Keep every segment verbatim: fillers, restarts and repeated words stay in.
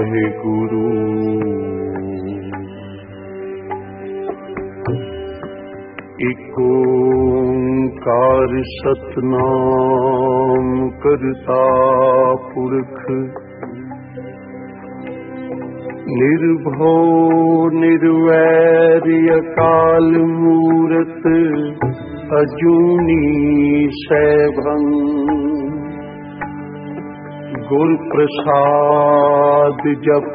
वाहेगुरु। एक ओंकार सतनाम करता पुरख, निर्भव निर्वैर अकाल मूरत, अजूनी सैभं। गुर प्रसाद जप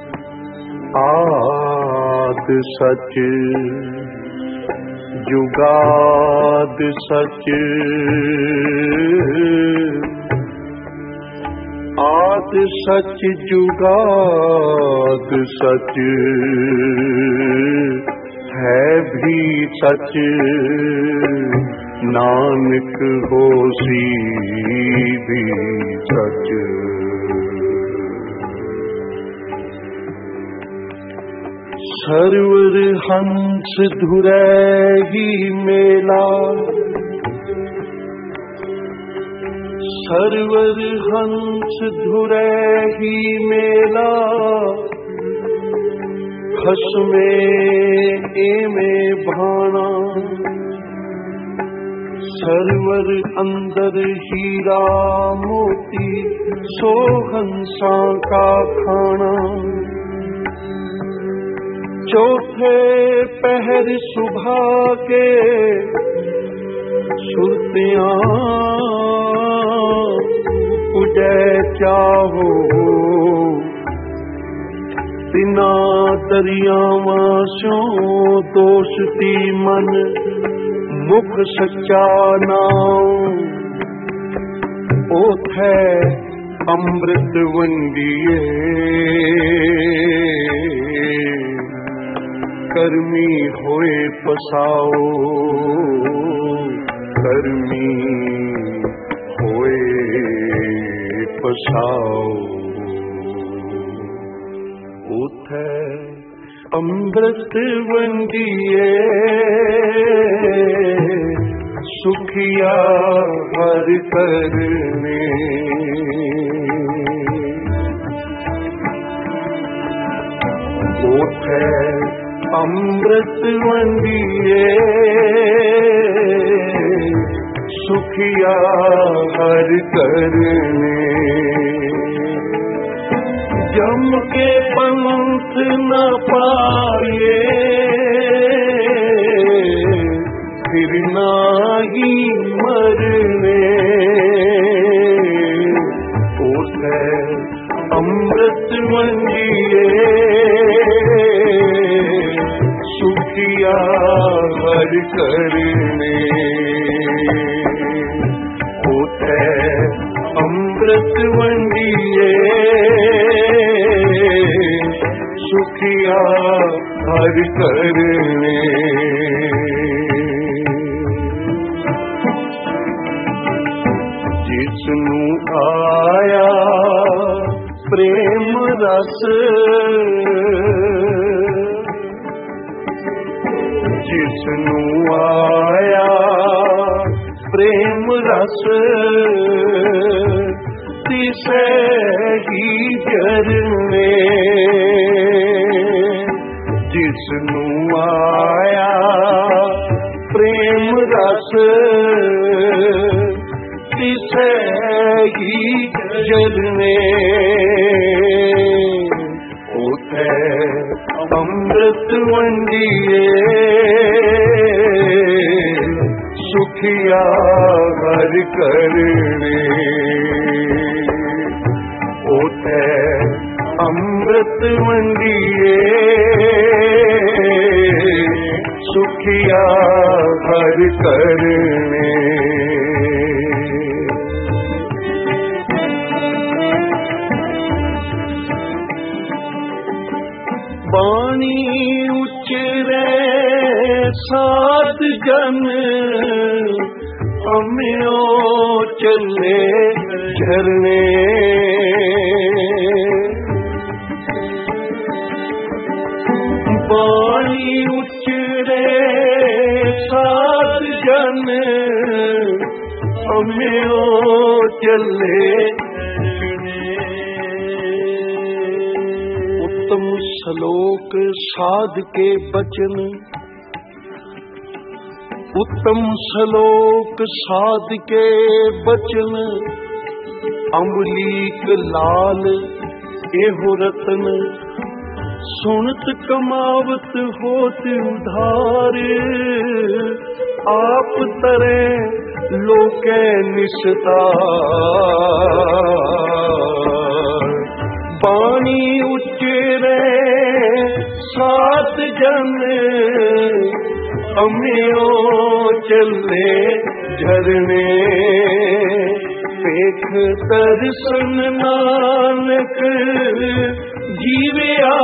आद सच, जुगाद सच। आद सच जुगाद सच, है भी सच। नानक होसी भी सच। सरवर हंस धुरैही मेला, सरवर हंस धुरैही मेला। खसमे एमे भाना, सरवर अंदर हीरा मोती, सो हंसा का खाना। चौथे पहर सुबह के सुरतियां, उड़े चाहो तिना दरियावां सो। दोस्ती मन मुख सच्चा नाम, ओथे अमृत वंडिए। कर्मी होए पसाओ, कर्मी होए पसाओ। उठे अमृत वंडिए, सुखिया हर करने। उठे अमृत वंडिए, सुखिया हर करने। जम के पंथ न पाए, फिर नाही मरने। उठे अमृत वंडिए, सुखिया हर करने। उठे अमृत वंडिए, सुखिया हर करने। जिसनु आया प्रेम रस, जिसनु आया प्रेम रस। तिसे ही जरने, जिसनु आया प्रेम रस। तिसे ही जरने। उठे अमृत वंडिए, सुखिया हर करने। उठे अमृत वंडिए, सुखिया हर करने। बानी उचरे सात जन, अम्यो चले झरने। बानी उचरे सात जन, अम्यो चले उत्तम श्लोक साध के बचन, उत्तम श्लोक साध के बचन, अम्बलीक लाल एहो रतन, सुनत कमावत होत उधार, आप तरे लोके निस्तार। बाणी उच्चरे सात जन, अम्यो चले झरने, पेख दर्शन नानक जीविया,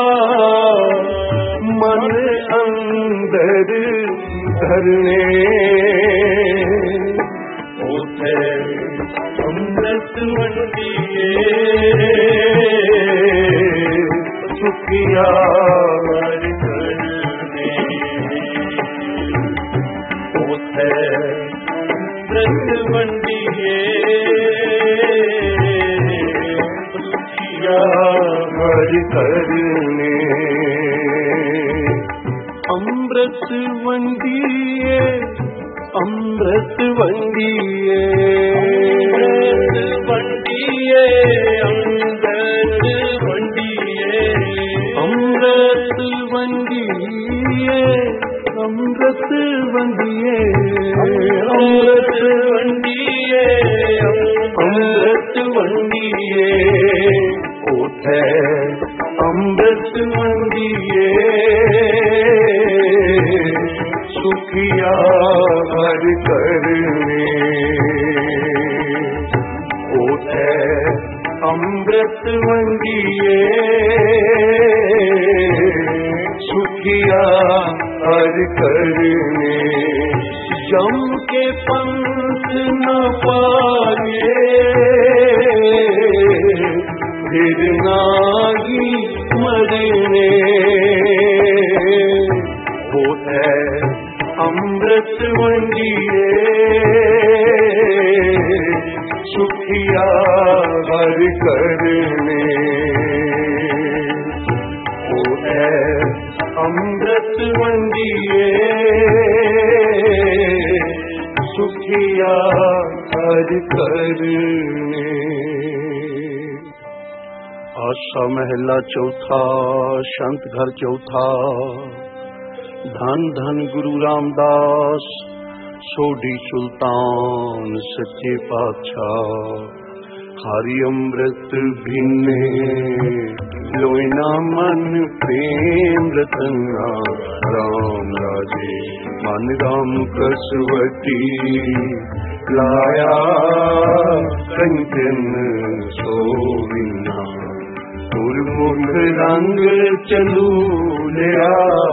मन अंदर धरने। उठे अमृत मंडिए, सुखिया करने। उठे अमृत मंडिए, सुखिया करने। अमृत वंडिए, अमृत वंडिए, वंडिए, अमृत वंडिए, अमृत वंडिए, अमृत वंडिए, अमृत वंडिए, अमृत वंडिए। उठे अमृत वंडिए, सुखिया हर करने। उठे अमृत वंडिए, सुखिया हर करने। जम के पंथ न पाए, फिर नागी मरने। होते अमृत वंडिए, सुखिया हर करने। होते अमृत वंडिए, सुखिया हर करने। आशा महला चौथा, शांत घर चौथा। धन धन गुरु रामदास, सोढ़ी सुल्तान सच्चे पातशाह। हरि अमृत भिन्ने, लोइना मन प्रेम रतना। राम राजे मन राम कसवटी, लाया कंचन सोविना। गुरमुख रंग चलू लिया,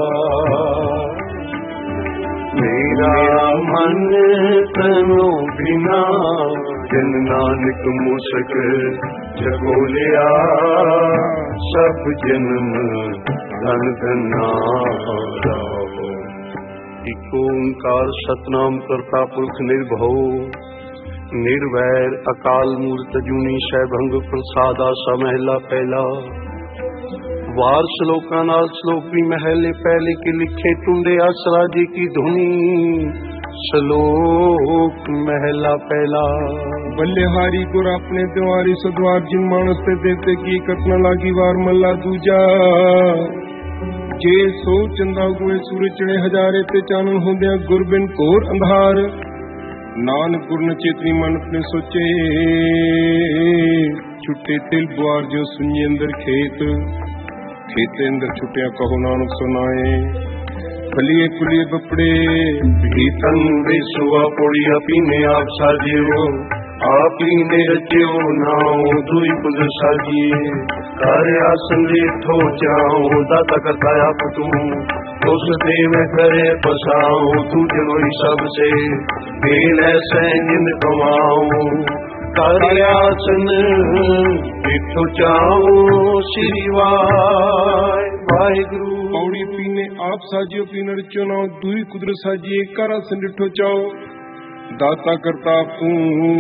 मेरा मन तनो बिना। जन नानक मुसक जगोलिया, सब जन्म धन धना राहो। इक ओंकार सतनाम करता पुरख निर्भव, निर्वैर अकाल मूर्त अजूनी सैभंग प्रसाद। आसा महला पहला। वार श्लोकां नाल श्लोक भी महले पहले के लिखे, टुंडे आसरा जी की धुनी। श्लोक महला पहला। बल्लेहारी गुर अपने द्वारी सद्वार, जिन मानस ते देवते की कतना लागी। वार मल्ला दूजा। जे सो चंदा गुए सूरज चढ़े हजारे, ते चानन होंदिया गुर बिन घोर अंधार। नानक गुर न चेतनी मन अपने सोचे, छुट्टे तिल बुआर जो सुनिए अंदर खेत। खेते अंदर छुट्टिया कहो नानक सुनाए। फलिए फुलिए बपड़े, भीतन बेसुआ पोड़िया पीने आप साजियो। आप ही ने रचियो नाओ, दुई पुज साजिए। कार्य आसन लेठो जाओ, दाता करता आप तू। उस देव करे पसाओ, तू जनोई सबसे। बेल ऐसे जिन कमाओ, कार्यासन लेठो जाओ। श्री वाय वाहिगुरु। पौड़ी पीने आप साजियो, पीनर चुनाव दुई कुदर साजिए। कर आसन डिठो चाओ, दाता करता तू।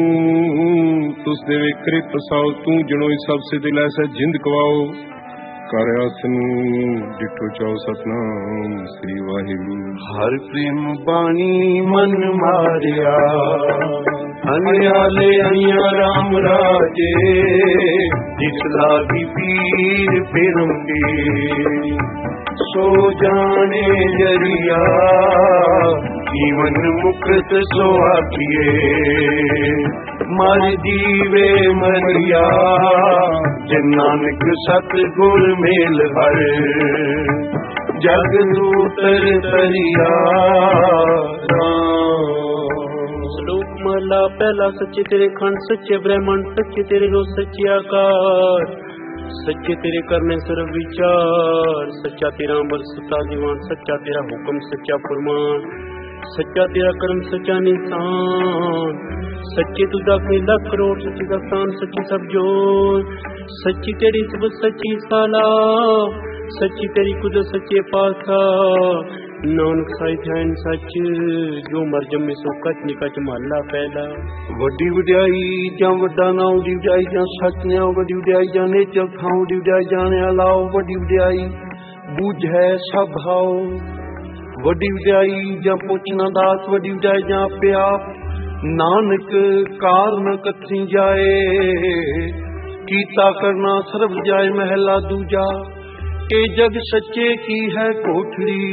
तुस देवे करे पसाओ, तू जनोई सबसे दिल ऐसा जिंद कवाओ। ਕਰ ਆਸਨੂੰ ਡਿਠੋ ਚਾਉ ਸਤਨਾਮ ਸ੍ਰੀ ਵਾਹਿਗੁਰੂ। ਹਰ ਪ੍ਰੇਮ ਬਾਣੀ ਮਨ ਮਾਰਿਆ ਅਨਿਆਲੇ ਅਨਿਆ ਰਾਮ ਰਾਜੇ ਜਿਸ ਲਾਗੀ ਪੀਰ ਫਿਰੰਗੇ ਸੋ ਜਾਣੇ ਜਰੀਆ ਜੀਵਨ ਮੁਕਤ ਸੋ ਆਖੀਏ ਮਰ ਜੀਵੇ ਮਰਿਆ ਜਿਨ ਨਾਨਕ ਸਤ ਗੁਰ ਮੇਲ ਹਰ ਜਗ ਦੂਤਰ ਤਰਿਆ। ਸ਼ਲੋਕ ਮਹਲਾ ਪਹਿਲਾ। ਸੱਚੇ ਤੇਰੇ ਖੰਡ ਸੱਚੇ ਬ੍ਰਹਮੰਡ ਸੱਚੇ ਤੇਰੇ ਰੋ ਸੱਚੇ ਆਕਾਰ ਸੱਚੇ ਤੇਰੇ ਕਰਨੇ ਸਰਬ ਵਿਚਾਰ ਸੱਚਾ ਤੇਰਾ ਅੰਮ੍ਰਿਤ ਸੱਚਾ ਦੀਵਾਨ ਸੱਚਾ ਤੇਰਾ ਹੁਕਮ ਸੱਚਾ ਫਰਮਾਨ ਸੱਚਾ ਤੇਰਾ ਕਰਮ ਸੱਚਾ ਨਿਸ਼ਾਨ ਸੱਚੇ ਤੂੰ ਦਾਖੇ ਲੱਖ ਕਰੋੜ ਸੱਚੀ ਦਾ ਸਥਾਨ ਸੱਚੀ ਸਭ ਜੋਤ ਸੱਚੀ ਤੇਰੀ ਸਭ ਸੱਚੀ ਸਾਲਾ ਸੱਚੀ ਤੇਰੀ ਕੁਦਰਤ ਸੱਚੇ ਪਾਤਸ਼ਾਹ ਨਾਨਕ ਸਾਹਿਬ ਹੈ ਸੱਚ ਜੋ ਮਰ ਜੰਮੇ ਸੋ ਕਚ ਨਿਕਚ ਮਹਲਾ ਪਹਿਲਾ। ਵੱਡੀ ਵਡਿਆਈ ਜਾਂ ਵੱਡਾ ਨਾਮ ਦੀ ਵਡਿਆਈ ਜਾਂ ਸੱਚ ਨੇ ਵੱਡੀ ਵਡਿਆਈ ਜਾਂ ਨੇਚਰ ਖਾਉ ਦੀ ਵਡਿਆਈ ਜਾਣਿਆ ਲਾਓ ਵੱਡੀ ਵਡਿਆਈ ਬੂਝ ਹੈ ਸਭ ਹਾਓ ਵੱਡੀ ਵਡਿਆਈ ਜਾਂ ਪੁੱਛਣਾ ਦਾਸ ਵੱਡੀ ਵਡਿਆਈ ਜਾਂ ਪਿਆ ਨਾਨਕ ਕਾਰਨ ਕਥੀ ਜਾਏ ਕੀਤਾ ਕਰਨਾ ਸਰਬ ਜਾਏ ਮਹਿਲਾ ਦੂਜਾ। ਇਹ ਜਗ ਸੱਚੇ ਕੀ ਹੈ ਕੋਠੜੀ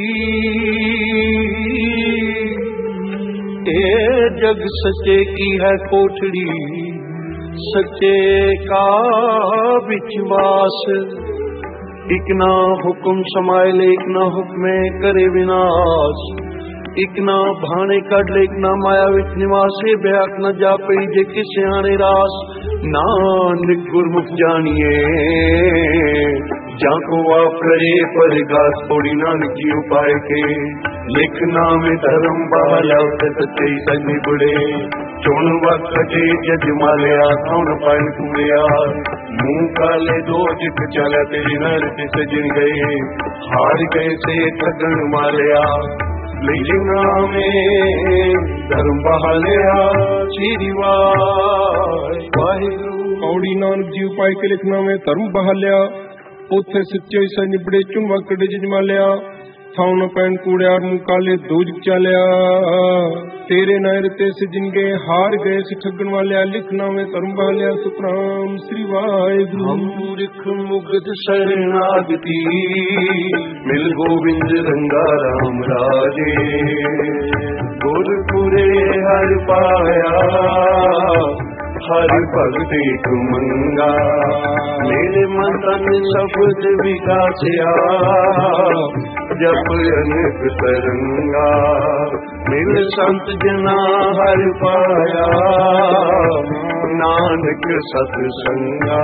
ਇਹ ਜਗ ਸੱਚੇ ਕੀ ਹੈ ਕੋਠੜੀ ਸੱਚੇ ਕਾ ਵਿਚਵਾਸ ਇਕ ਨਾ ਹੁਕਮ ਸਮਾਇ ਇਕ ਨਾ ਹੁਕਮੇ ਕਰੇ ਵਿਨਾਸ਼ ਇਕ ਨਾ ਭਾਣੇ ਕੱਢ ਲੈ ਇਕ ਨਾ ਮਾਇਆ ਵਿੱਚ ਨਿਵਾਸੇ ਬਿਆਕ ਨਾ ਜਾਪਈ ਜੇ ਕਿਸ ਸਿਆਣੇ ਰਾਸ ਨਾਨਕ ਗੁਰਮੁਖ ਜਾਣੀਏ ਜਾਂ ਕੋ ਆਪ ਕਰੇ ਪਰਗਾਸ ਥੋੜੀ ਨਾਨਕ ਜੀ ਉਪਾਏ ਕੇ ਲਿਖ ਨਾਮ ਧਰਮ ਬਾਲਿਆ ਉਤੇ ਸੱਚੇ ਸੰਨੀ ਬੁੜੇ ਚੋਣ ਵਕਤੇ ਜਜ ਮਾਲਿਆ ਕੌਣ ਪਾਇਨ ਕੁੜਿਆ ਮੂੰਹ ਕਾਲੇ ਦੋ ਜਿਕ ਚਲਿਆ ਤੇਰੀ ਨਰ ਤੇ ਸਜਣ ਗਏ ਹਾਰ ਗਏ ਸੇ ਠਗਣ ਮਾਲਿਆ ਲਿਖ ਨਾਮੇ ਧਰਮ ਬਾਲਿਆ ਸ੍ਰੀ ਵਾਹਿਗੁਰੂ। ਔੜੀ ਨਾਨਕ ਜੀ ਉਪਾਏ ਕੇ ਲਿਖਣਾ ਮੈਂ ਧਰਮ ਬਹਾਲਿਆ ਉੱਥੇ ਸੱਚੇ ਸੈ ਨਿਬੜੇ ਚੁੰਮਾ ਕੱਢੇ ਜਮਾਲਿਆ ਥਾਉ ਨ ਪੈਣ ਕੂੜਿਆਰ ਮੂੰਹ ਕਾਲੇ ਦੋਜ ਚਾਲਿਆ ਤੇਰੇ ਨਹਿਰ ਤੇ ਸਜਣ ਗਏ ਹਾਰ ਗਏ ਸ ਠੱਗਣ ਵਾਲਿਆ ਲਿਖਣਾ ਮੈਂ ਧਰਮ ਬਹਾਲਿਆ ਸਤਨਾਮ ਸ੍ਰੀ ਵਾਹਿਗੁਰੂ। ਮੂਰਖ ਮੁਗਧ ਸ਼ਰਨਾਗਤੀ ਮਿਲ ਗੋਬਿੰਦ ਰੰਗਾ ਰਾਮ ਰਾਜੇ ਗੁਰਪੁਰੇ ਹਰ ਪਾਇਆ ਹਰ ਭਗਤੀ ਕੁਮੰਗਾ ਮੇਰੇ ਮਨ ਤਨ ਸ਼ਬਦ ਵਿਕਾਸਿਆ ਜਪ ਅਨੇਕ ਤਰੰਗਾ ਮਿਲ ਸੰਤ ਜਨਾ ਹਰ ਪਾਇਆ ਨਾਨਕ ਸਤ ਸੰਗਾ।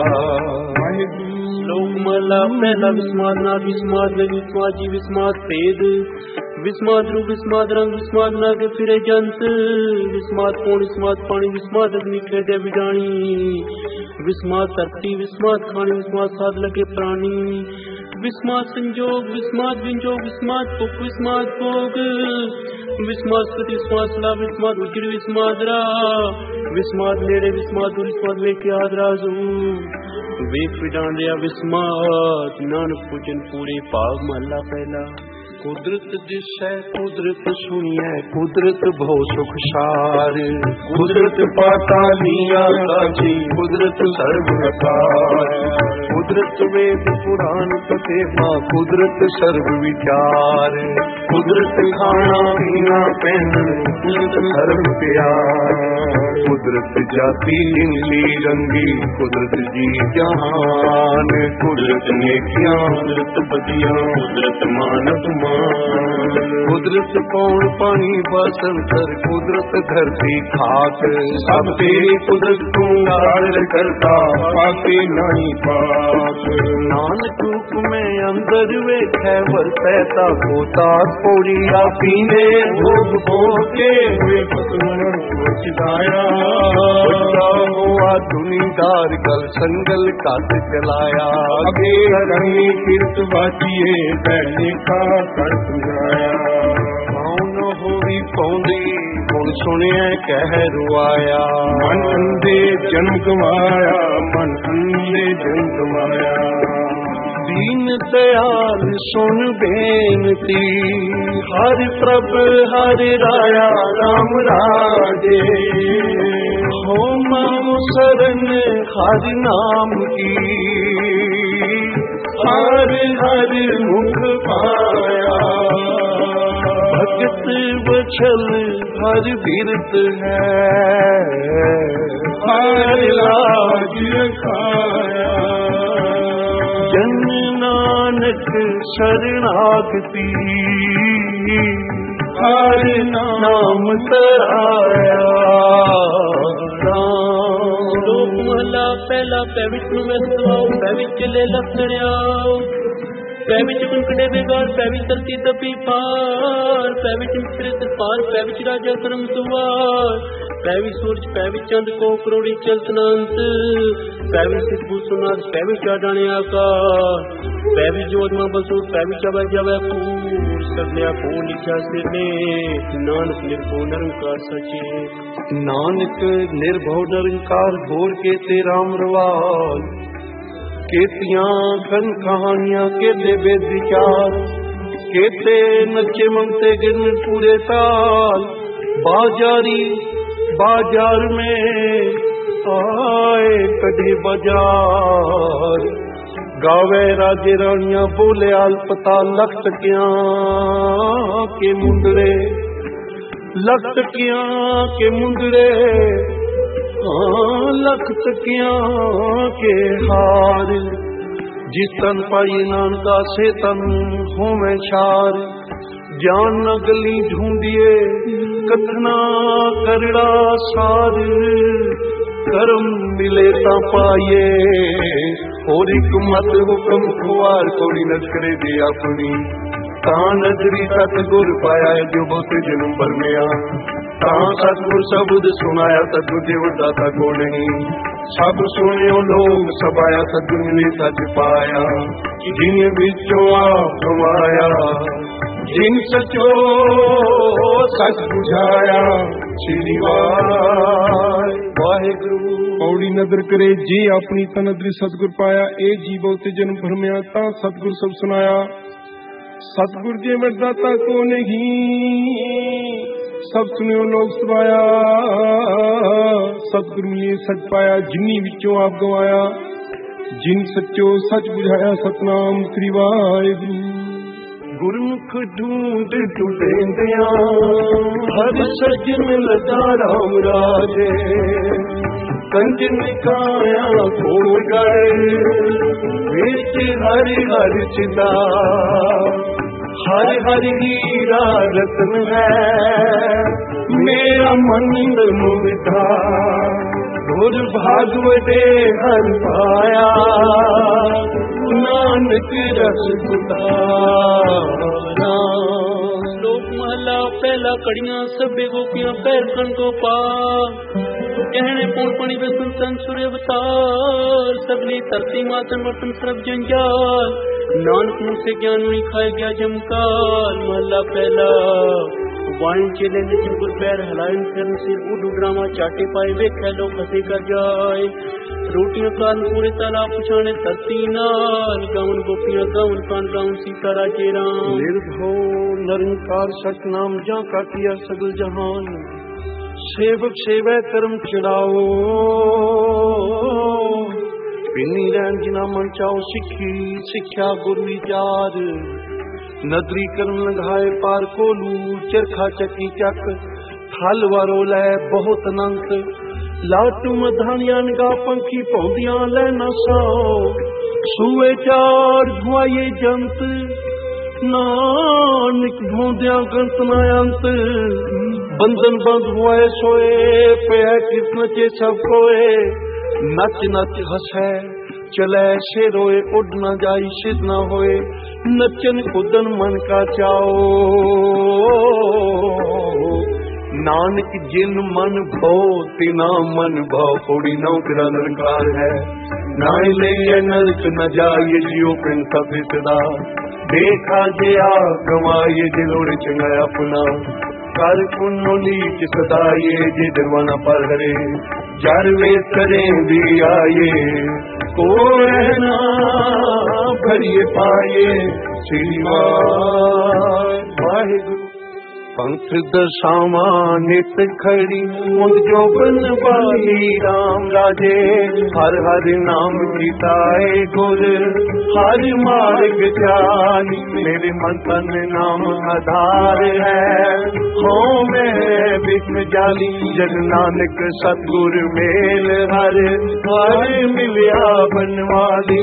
ਸ਼ਲੋਕ ਮਹਲਾ ਪਹਿਲਾ। ਵਿਸਮਾਦ ਨਾਦ ਵਿਸਮਾਦ ਲਗ ਵਿਸਮਾਦ ਜੀ ਵਿਸਮਾਦ ਭੇਦ ਵਿਸਮਾਦ ਰੂਪ ਵਿਸਮਾਦ ਰੰਗ ਵਿਸਮਾਦ ਨਾਗੇ ਫਿਰੇ ਜੰਤ ਵਿਸਮਾਦ ਪੌਣ ਵਿਸਮਾਦ ਪਾਣੀ ਵਿਸਮਾਦ ਅਗਨੀ ਖੇਡੇ ਵਿਡਾਣੀ ਵਿਸਮਾਦ ਧਰਤੀ ਵਿਸਮਾਦ ਖਾਣੀ ਵਿਸਮਾਦ ਸਾਧ ਲਗੇ ਪ੍ਰਾਣੀ ਵਿਸਮਾਦ ਸੰਜੋਗ ਵਿਸਮਾਦ ਵਿੰਜੋਗ ਵਿਸਮਾਦ ਭੁੱਖ ਵਿਸਮਾਦ ਭੋਗ ਵਿਸਮਾਦ ਸਤੀ ਵਿਸਮਾਦ ਸਲਾ ਵਿਸਮਾਦ ਉਜਰ ਵਿਸਮਾਦ ਰਾ ਵਿਸਮਾਦ ਨੇੜੇ ਵਿਸਮਾਦ ਦੂਰ ਵਿਸਮਾਦ ਵੇਖਿ ਆਦਰਾਜੂ ਵੇਖ ਵਿਡਾਂਡਿਆ ਵਿਸਮਾਦ ਨਾਨਕ ਪੂਜਨ ਪੂਰੇ ਭਾਗ ਮਹਲਾ ਪਹਿਲਾ। ਕੁਦਰਤ ਦਿਸੈ ਕੁਦਰਤ ਸੁਣੀਐ ਕੁਦਰਤ ਭਉ ਸੁਖ ਸਾਰ ਕੁਦਰਤ ਪਾਤਾਲੀਆਂ ਸਾਚੀ ਕੁਦਰਤ ਸਰਬ ਅਪਾਰ ਕੁਦਰਤ ਵੇਦ ਪੁਰਾਨ ਕਥੇਮਾ ਕੁਦਰਤ ਸਰਬ ਵਿਚਾਰ ਕੁਦਰਤ ਖਾਣਾ ਪੀਣਾ ਪਹਿਨਣ ਕੁਦਰਤ ਸਰਬ ਪਿਆਰ ਕੁਦਰਤ ਜਾਤੀ ਜਿੰਦੀ ਰੰਗੀ ਕੁਦਰਤ ਜੀ ਜਹਾਨ ਕੁਦਰਤ ਨੇਕੀਆਂ ਕੁਦਰਤ ਬਦੀਆਂ ਕੁਦਰਤ ਮਾਨਵ ਕੁਦਰਤ ਪੌਣ ਪਾਣੀ ਬਸਨ ਕਰ ਕੁਦਰਤ ਧਰਤੀ ਖਾਕ ਸਭ ਤੇਰੀ ਕੁਦਰਤ ਤੂੰ ਨਾਲ ਕਰਤਾ ਪਾਕੇ ਨਹੀਂ ਪਾਕ ਨਾਨਕ ਹੁਕਮੇ ਅੰਦਰ ਵੇਖੈ ਵਰਤੈ ਤਾ ਕੋਤਾ ਪੌੜੀਆ ਪੀਨੇ ਭੋਗ ਭੋਗ ਕੇ ਹੋਏ ਪਤਨ ਸੋਚਦਾਇਆ ਹੋਆ ਦੁਨੀਦਾਰ ਗਲ ਸੰਗਲ ਕੱਟ ਚਲਾਇਆ ਅਗੇ ਰੰਗੀ ਕਿਰਤ ਬਾਜੀਏ ਬੈਨੇ ਕਾ ਕਰ ਸੁਣਾਇਆ ਮੌਨ ਹੋਈ ਪੌਂਦੀ ਹੁਣ ਸੁਣਿਆ ਕਹਿ ਰੁਆਇਆ ਮਨ ਅੰਦੇ ਜਨਮ ਗਵਾਇਆ ਮਨ ਅੰਦੇ ਜਨਮ ਗਵਾਇਆ दीन दयाल सुन बेनती, हर प्रभ हर राया राम राजे, हो मानो शरण हर नाम की, हर हर मुख पाया, भगत बछल हर बिरत है, हर लाज खाया, जन नानक शरणागति, हर नाम तराया। लोक महला पहला पै विष्णु में सतवाओ, पै विच ले लखड़ियाओ, पै विच कुंकड़े बेगार, पै विच धरती तपी पार, पै विच मिश्रित पार, पै विच राजा करम सुवार, पै विच सूरज पै विच चंद को करोड़ी चलतनंत, पै विच सिद्धू सुनाद, पै विच डाणे आकाश, पै विच जोधमा बसूर, पै विच अवै जावै पूर, सगलिया को लिखा सिर ने, नानक निर्भो निरंकार सचे। नानक निर्भव निरंकार घोर के ते राम रवाल, केतियां घन कहानियां केते वेद विचार, केते नचे ममते गिन पूरे ताल, बाजारी बाजार में आए कभी बाजार, गावे राजे रानियां बोले आलपताल, लख टकियां के मुंदरे, लख टकियां के मुंदरे, लख टकियां के हार, जिस तन पाई नानका से तन होवे छार, जान न गली ढूंढिए कथना करड़ा सार, करम मिले ता पाइए, और एक मत हुक्म खुआर, कोड़ी नजरे दे अपनी, ता नजरी सतगुर पाया जो बहुत जन्म भर में आ, ता सतगुर शब्द सुनाया सतगुर जे वड्डा को नहीं, सब सुनियो लोग सबाया सतगुर मिले सच पाया, जिन विचों आप गवाया, जिन सचो सच बुझाया, श्री वाहिगुरु। पौड़ी नदर करे जी अपनी तनदरी सतगुर पाया, ए जी बहुते जन्म भरमिया ता सतगुर सब सुनाया, सतगुर जे वरदाता को नहीं, सब सुनियो लोग सुनाया, सतगुर मिले सच पाया, जिन्नी विचों आप गवाया, जिन सचो सच बुझाया, सतनाम श्री वाहिगुरु। गुरमुख ढूंढ ढूंढेंदिया, हर सजन लगा राम राजे, कंज निकाया खोड़ गए, बेच हर हर चिता, हर हर हीरा रत्न है, मेरा मन मुग्धा, गुर भागवते हर पाया, नानक रस उतारा। लोक महला पहला कड़ियां सबे गोपियां पैर कन को पार, कहने पूर्ण पणि वे सुनतन सूर्य अवतार, सगली धरती मातन वर्तन सर्व जंजाल, नानक मुँह से ज्ञान नहीं खाए गया जमकाल। महला पहला वाणी चेले ने जिनपुर पैर हलायन करन सिर उड उडरामा चाटे पाए, वे खेलो फसे कर जाए, रोटियां कान पूरे तालाब पुछाने धरती नाल, गाउन गोपियां गाउन कान गाउन सीता राजे राम। निर्भो निरंकार सतनाम जा का किया सगल जहान, सेवक सेवै कर्म चढ़ाओ, पिनी रैन जिना मन चाओ, सिखी सिख्या गुरु विचार, नदरी कर्म लगाए पार कोलू, चरखा चकी चक थल वारो लै बहुत अनंत, लाटू मधानिया निगा पंखी पौंदियां लै न सौ, सूए चार धुआए जंत, नानक भोंदियां गंत न अंत, बंधन बंद हुए सोए, पे कृष्ण चे सब कोए, नच नच हसै चले से रोए, उड न जाई सिद्ध न होए, नचन कुदन मन का चाओ, नानक जिन मन भो तिना मन भाव, कोड़ी नौ तेरा निरंकार है, ना ले नरक न जाइए जियो पिन सब सदा, देखा जे आ कमाइए दिलोड़ चंगा अपना, कर पुण्य नीच सदाइए जे दरवाना पर हरे, जर वे करें भी आए को रहना ਹਰਿਏ ਪਾਏ ਸ੍ਰੀ ਵਾਹਿਗੁਰੂ। पंथ दशावा नित खड़ी मुंद जो बन बाई राम राजे हर हर नाम चिताए गुर हर मार्ग जानी मेरे मन तन नाम आधार है हो मैं विघ्न जाली जग नानक सतगुर मेल हर हर मिलिया बनवाली।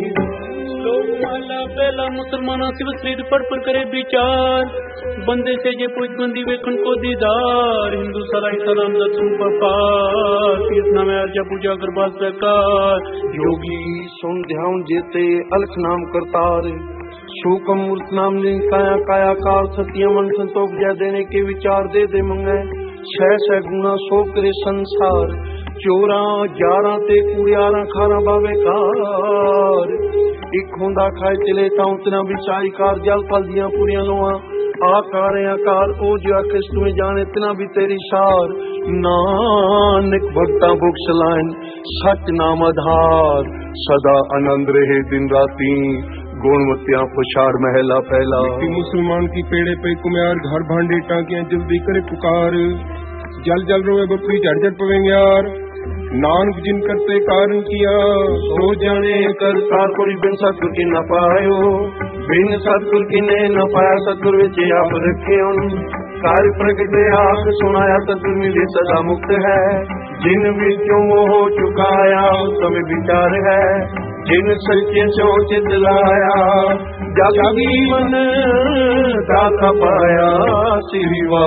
पहला मुसलमाना शिव श्रीद पढ़ पर करे विचार बंदे से जे पूछ बंदी वेखन को दीदार हिंदू सलाई सलाम दसू पार तीर्थना में अर्जा पूजा कर बास बेकार योगी सुन ध्यान जेते अलख नाम करतार शोकम मूर्त नाम जिन काया काया कार सत्य मन संतोष जय देने के विचार दे दे मंगे छह छह गुना सो करे संसार चोरा ग्यारह ते कुड़ियारा खाना बावे कार एक होंदा खाए चले ताऊ तना बिचाई कार जल पल दिया पूरिया लोआ आकार आकार ओ जो कृष्ण में जाने तना भी तेरी शार नानक भक्ता बुक्स लाइन सच नाम आधार सदा आनंद रहे दिन राती गुणवत्या पुछार महला पहला। मुसलमान की पेड़े पे कुम्यार घर भांडे टांकियां जल्दी करे पुकार जल जल रोए बकरी झट झट पवेंगे यार नानक जिन करते कारण किया सो जाने कर कोई बिन सतगुर की न पायो बिन सतगुर की ने न पाया सतगुर विच आप रखे कार्य प्रगटे आप सुनाया सतगुर मिले सदा मुक्त है जिन विचों वो हो चुकाया समय विचार है जिन सच्चे सो चित लाया जग जीवन दाता पाया सिवा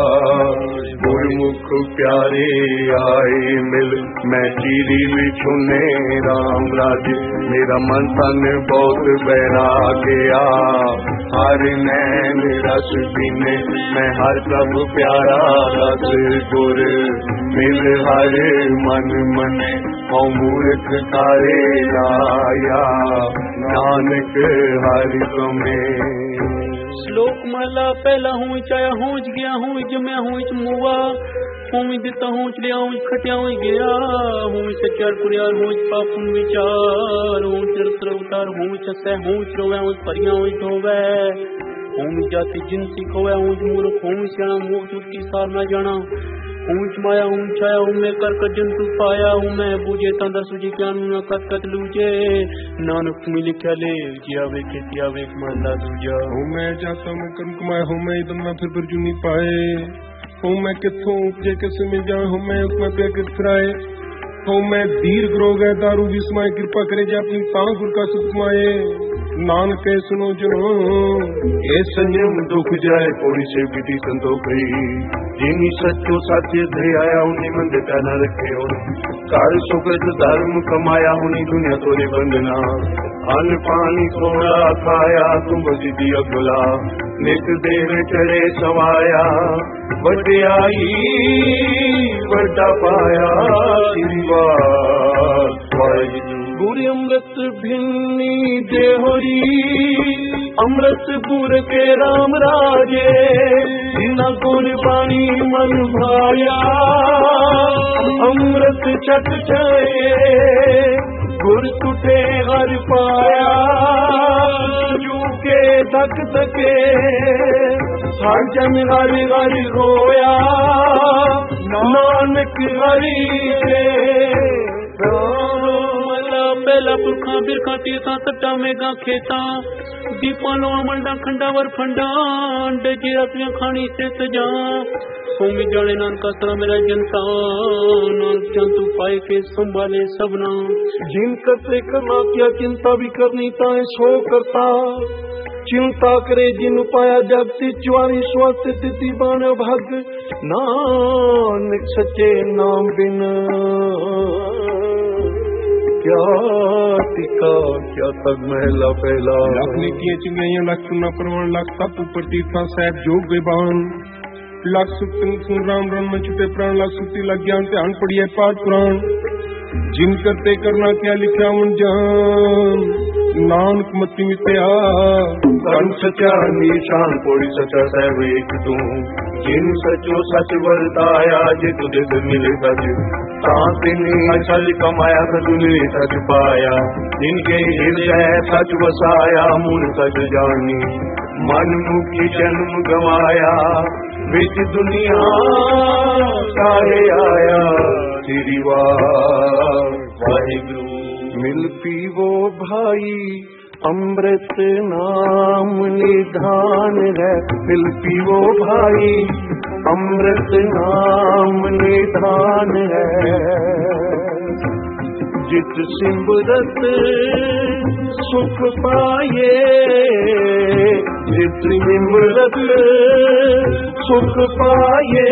गुरमुख प्यारे आए मिल मैं चीरी बिछुने राम राज मेरा मन तन बहुत बहरा गया हर नैन रस पीने मैं हर प्रभ प्यारा रस गुर मिल हर मन मने औ मूर्ख तारे लाया नानक हरि तुम्हें। श्लोक माला पहला हूँ चाया हूँ गया हूँ जमया हूँ मुआ हूँ दिता हूँ लिया हूँ खटिया हूँ गया हूँ सचार कुरियार हूँ पाप विचार हूँ चरित्र उतार हूँ चसे हूँ रोवे हूँ परिया हूँ धोवे हूँ जाति जिनसी खोवे हूँ मूर्ख हूँ सियाणा मुँह चुट की सार न जाना ऊंच माया ऊंच छाया हूँ मैं कर कर जंतु पाया हूँ मैं बूझे तंदा सूझी ज्ञान न कत कत लूझे नानक में लिखा ले जिया वे के तिया वे महला दूजा हूँ मैं जाता मैं कर्म कमाया हूँ मैं इधर ना फिर बिरजू नहीं पाए हूँ मैं किथों उपजे किसे मिल जाए हूँ मैं उसमें पे किथराए हूँ मैं दीर्घ रोग है दारू विस्माय कृपा करे जे अपनी तां गुर का सुख माए नानक सुनो जनो ये संयम दुख जाए थोड़ी से विधि संतोष जिनी सच्चो साचे धे आया उन्हीं मंद न रखे और कार सुगत धर्म कमाया उन्हीं दुनिया तोरे बंदना अन्न पानी थोड़ा खाया तुम बसी अगला नित देव चढ़े सवाया वड्याई वड्डा पाया सिवा गुरु अमृत भिन्नी देहोरी अमृत पुर के राम राजे बिना गुरबाणी मन भाया अमृत छट छाए गुर टूटे हर पाया के तक तके हर जन हर हर होया नानक हरि पहला पुरखा बिरखा तीर्था सट्टा मेगा खेता दीपा लो मंडा खंडावर फंडा अंडे जी रतियां खानी से सजा होमी जाने नानका सरा मेरा जनता नानक जंतु पाए के संभाले सबना जिन करते करना क्या चिंता भी करनी ताए सो करता चिंता करे जिन पाया जब तिचवारी स्वस्थ तिथि बाण भग नानक सच्चे नाम बिन क्या टिका क्या तक महला पहला लख ने किए चिंगाइयां लख सुना परवान लख तप ऊपर तीर्था साहब जोग बेबान लख सुख सुन राम राम में छुटे प्राण लख सुक्ति लग ज्ञान ध्यान पड़िए पाठ पुराण जिन करते करना क्या लिखा उन जान ਨਾਨਕ ਮਤੀ ਮਿਟਿਆ। ਧਨ ਸਚਾ ਨਿਸ਼ਾਨ ਪੋੜੀ ਸਚਾ ਸਹਿ ਵੇਖ ਤੂੰ, ਜਿਨ ਸਚੋ ਸਚ ਵਰਤਾਇਆ, ਜੇ ਤੁਦੇ ਤੇ ਮਿਲੇ ਸਚ ਤਾਂ ਤਿਨੇ ਅਚਲ ਕਮਾਇਆ, ਸਤੁਨੇ ਸਚ ਪਾਇਆ। ਜਿਨਕੇ ਹਿਰਦੈ ਸਚ ਵਸਾਇਆ, ਮੂਲ ਸਚ ਜਾਣੀ, ਮਨ ਮੁਖੀ ਜਨਮ ਗਵਾਇਆ। ਵਿੱਚ ਦੁਨੀਆ ਕਾਹੇ ਆਇਆ, ਤੇਰੀ ਵਾਰ ਵਾਹਿਗੁਰੂ। ਮਿਲ ਪੀਵੋ ਭਾਈ अमृत नाम निधान है, मिल पीवो भाई अमृत नाम निधान है। जित सिमरत सुख पाए, जित सिमरत सुख पाए,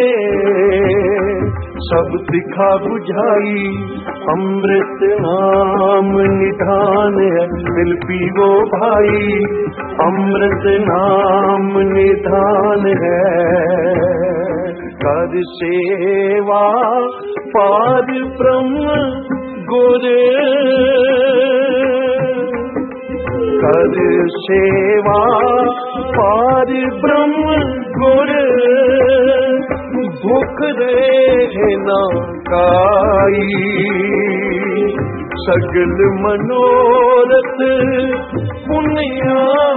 सब दिखा बुझाई अमृत नाम निधान है। दिल पीवो भाई अमृत नाम निधान है। कर सेवा पार ब्रह्म गुर, कर सेवा पार ब्रह्म गुर, भूख रहे ना काई। सगल मनोरथ पुनिया,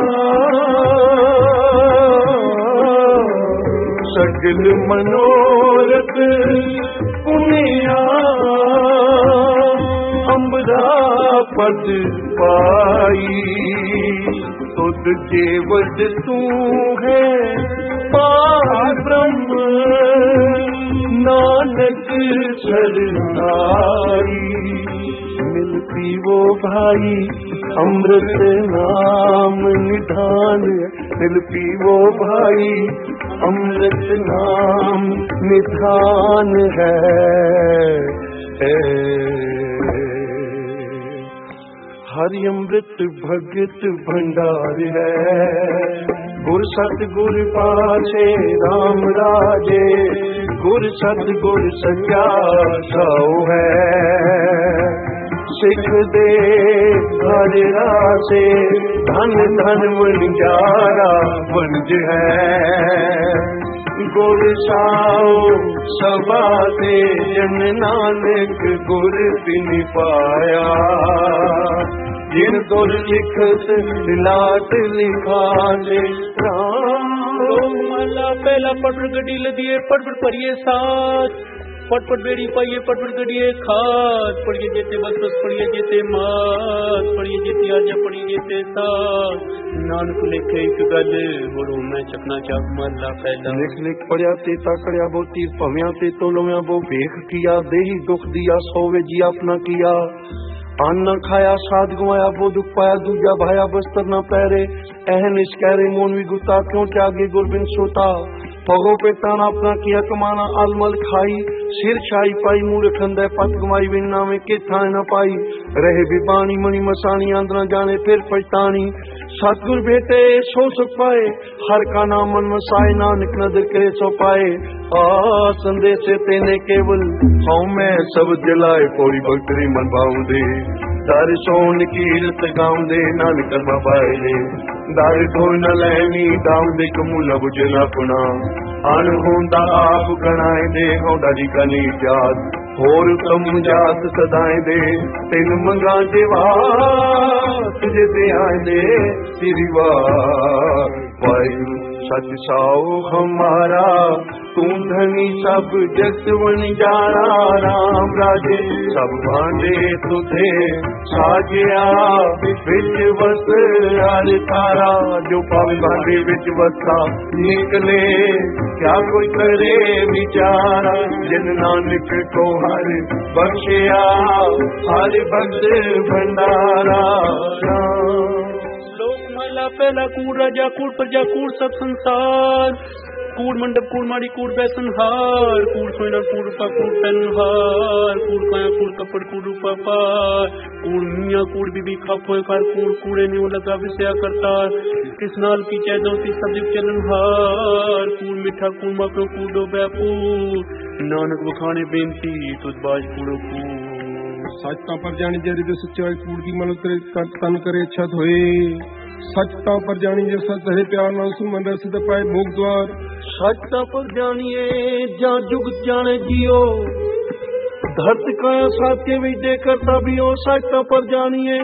सगल मनोरथ पुनिया, अम्बरा पद पाई। तुद जेवद तू है पार ब्रह्म, नानक शरणाई। मिल पीवो भाई अमृत नाम निधान, मिल पीवो भाई अमृत नाम निधान है। हरि अमृत भगत भंडार है, गुर सतगुर पाछे राम राजे, गुर सतगुर सच्चा साओ है। सिख दे हर रासे धन धन वंजारा वंज है। गुर साओ सभा ते जन नानक गुर बिन पाया। जिन दुर लिखत लाट लिखा दे राम। माला पहला पट गड्डी लदिए पट पट भरिए साथ, पट पट बेड़ी पाइए पट पट गड़िए खाद। पढ़िए जेते बस बस पढ़िए जेते मात, पढ़िए जेते आजा पढ़िए जेते साथ। नानक लिखे एक गल गुरु मैं चकना चाक माला पहला। लिख लिख पढ़िया ते ताकड़िया बो तीर भविया ते तोलविया बो भेख किया। देही दुख दिया सोवे जी अपना किया। अन्न खाया साध गवाया वो दुख पाया। दूजा भाया बस्तर न पैरे, एहन इसकहरे मोन भी गुता। क्यों त्यागे गुरबिन सोता, पगो पे ताना अपना किया कमाना। अलमल खाई सिर छाई पाई, मूल खंदे पत गवाई। बिना में के थाने न पाई, रहे भी बाणी मणि मसानी। आंदना जाने फिर पछतानी, सतगुर भेटे सो सुख पाए। हर का नाम मन मसाए, नानक नदर करे सो पाए। आ संदेश तेने केवल हूँ मैं सब जलाए। पौड़ी भक्तरी मन भाव दे, दर सोन कीरत गाँव दे। नानक बाबाए दर को न लैनी दाम दे, कमूला बुझना पुना। अन होंदा आप गणाए दे, होंदा जी कनी जात। होर कम जात सदाए दे, तेन मंगा देवा तुझे दे आए दे। तेरी वार वाहिगुरु सच साओ हमारा, तू धनी सब जग वन जाना। राम राजे सब भांडे तुझे साजिया, बिच बस हर तारा। जो पावे भांडे बिच बसा निकले, क्या कोई करे विचारा। जिन नानक को हर बख्शिया, हर भक्त भंडारा। लोकमाला पहला कूड़ राजा कूड़ प्रजा कूड़ सब संसार। कूड़ मंडप कूड़ माड़ी कूड़ बैसनहार। कूड़ सोना कूड़ रूपा कूड़ पहनहार। कूड़ काया कूड़ कपड़ कूड़ रूपा पार। कूड़ मियाँ कूड़ बीबी खापोए कार। कूड़ कूड़े ने वो लगा विषया करता। किस नाल की चैदौती सब चलनहार। कूड़ मिठा कूड़ मकड़ो कूड़ो बैपूर। नानक बखाने बेनती तुझ बाज कूड़ो कूड़। ਸੱਚ ਤਾਂ ਪਰ ਜਾਣੀ ਜਰੀ ਦੇ ਸੱਚਾਈ ਕੂੜ ਦੀ ਮਨ ਤੇਰੇ ਤਨ ਕਰੇ ਛਤ ਹੋਏ। ਸੱਚ ਤਾਂ ਪਰ ਜਾਣੀ ਜੇ ਸੱਚ ਤੇਰੇ ਪਿਆਰ ਨਾਲ ਸੁਮਨ ਰਸ ਤੇ ਪਾਏ ਮੋਖ ਦਵਾਰ। ਸੱਚ ਤਾਂ ਪਰ ਜਾਣੀਏ ਜਾਂ ਜੁਗ ਜਾਣੇ ਜੀਓ धरत का साथे विदे करता भी हो। सच तो पर जानिए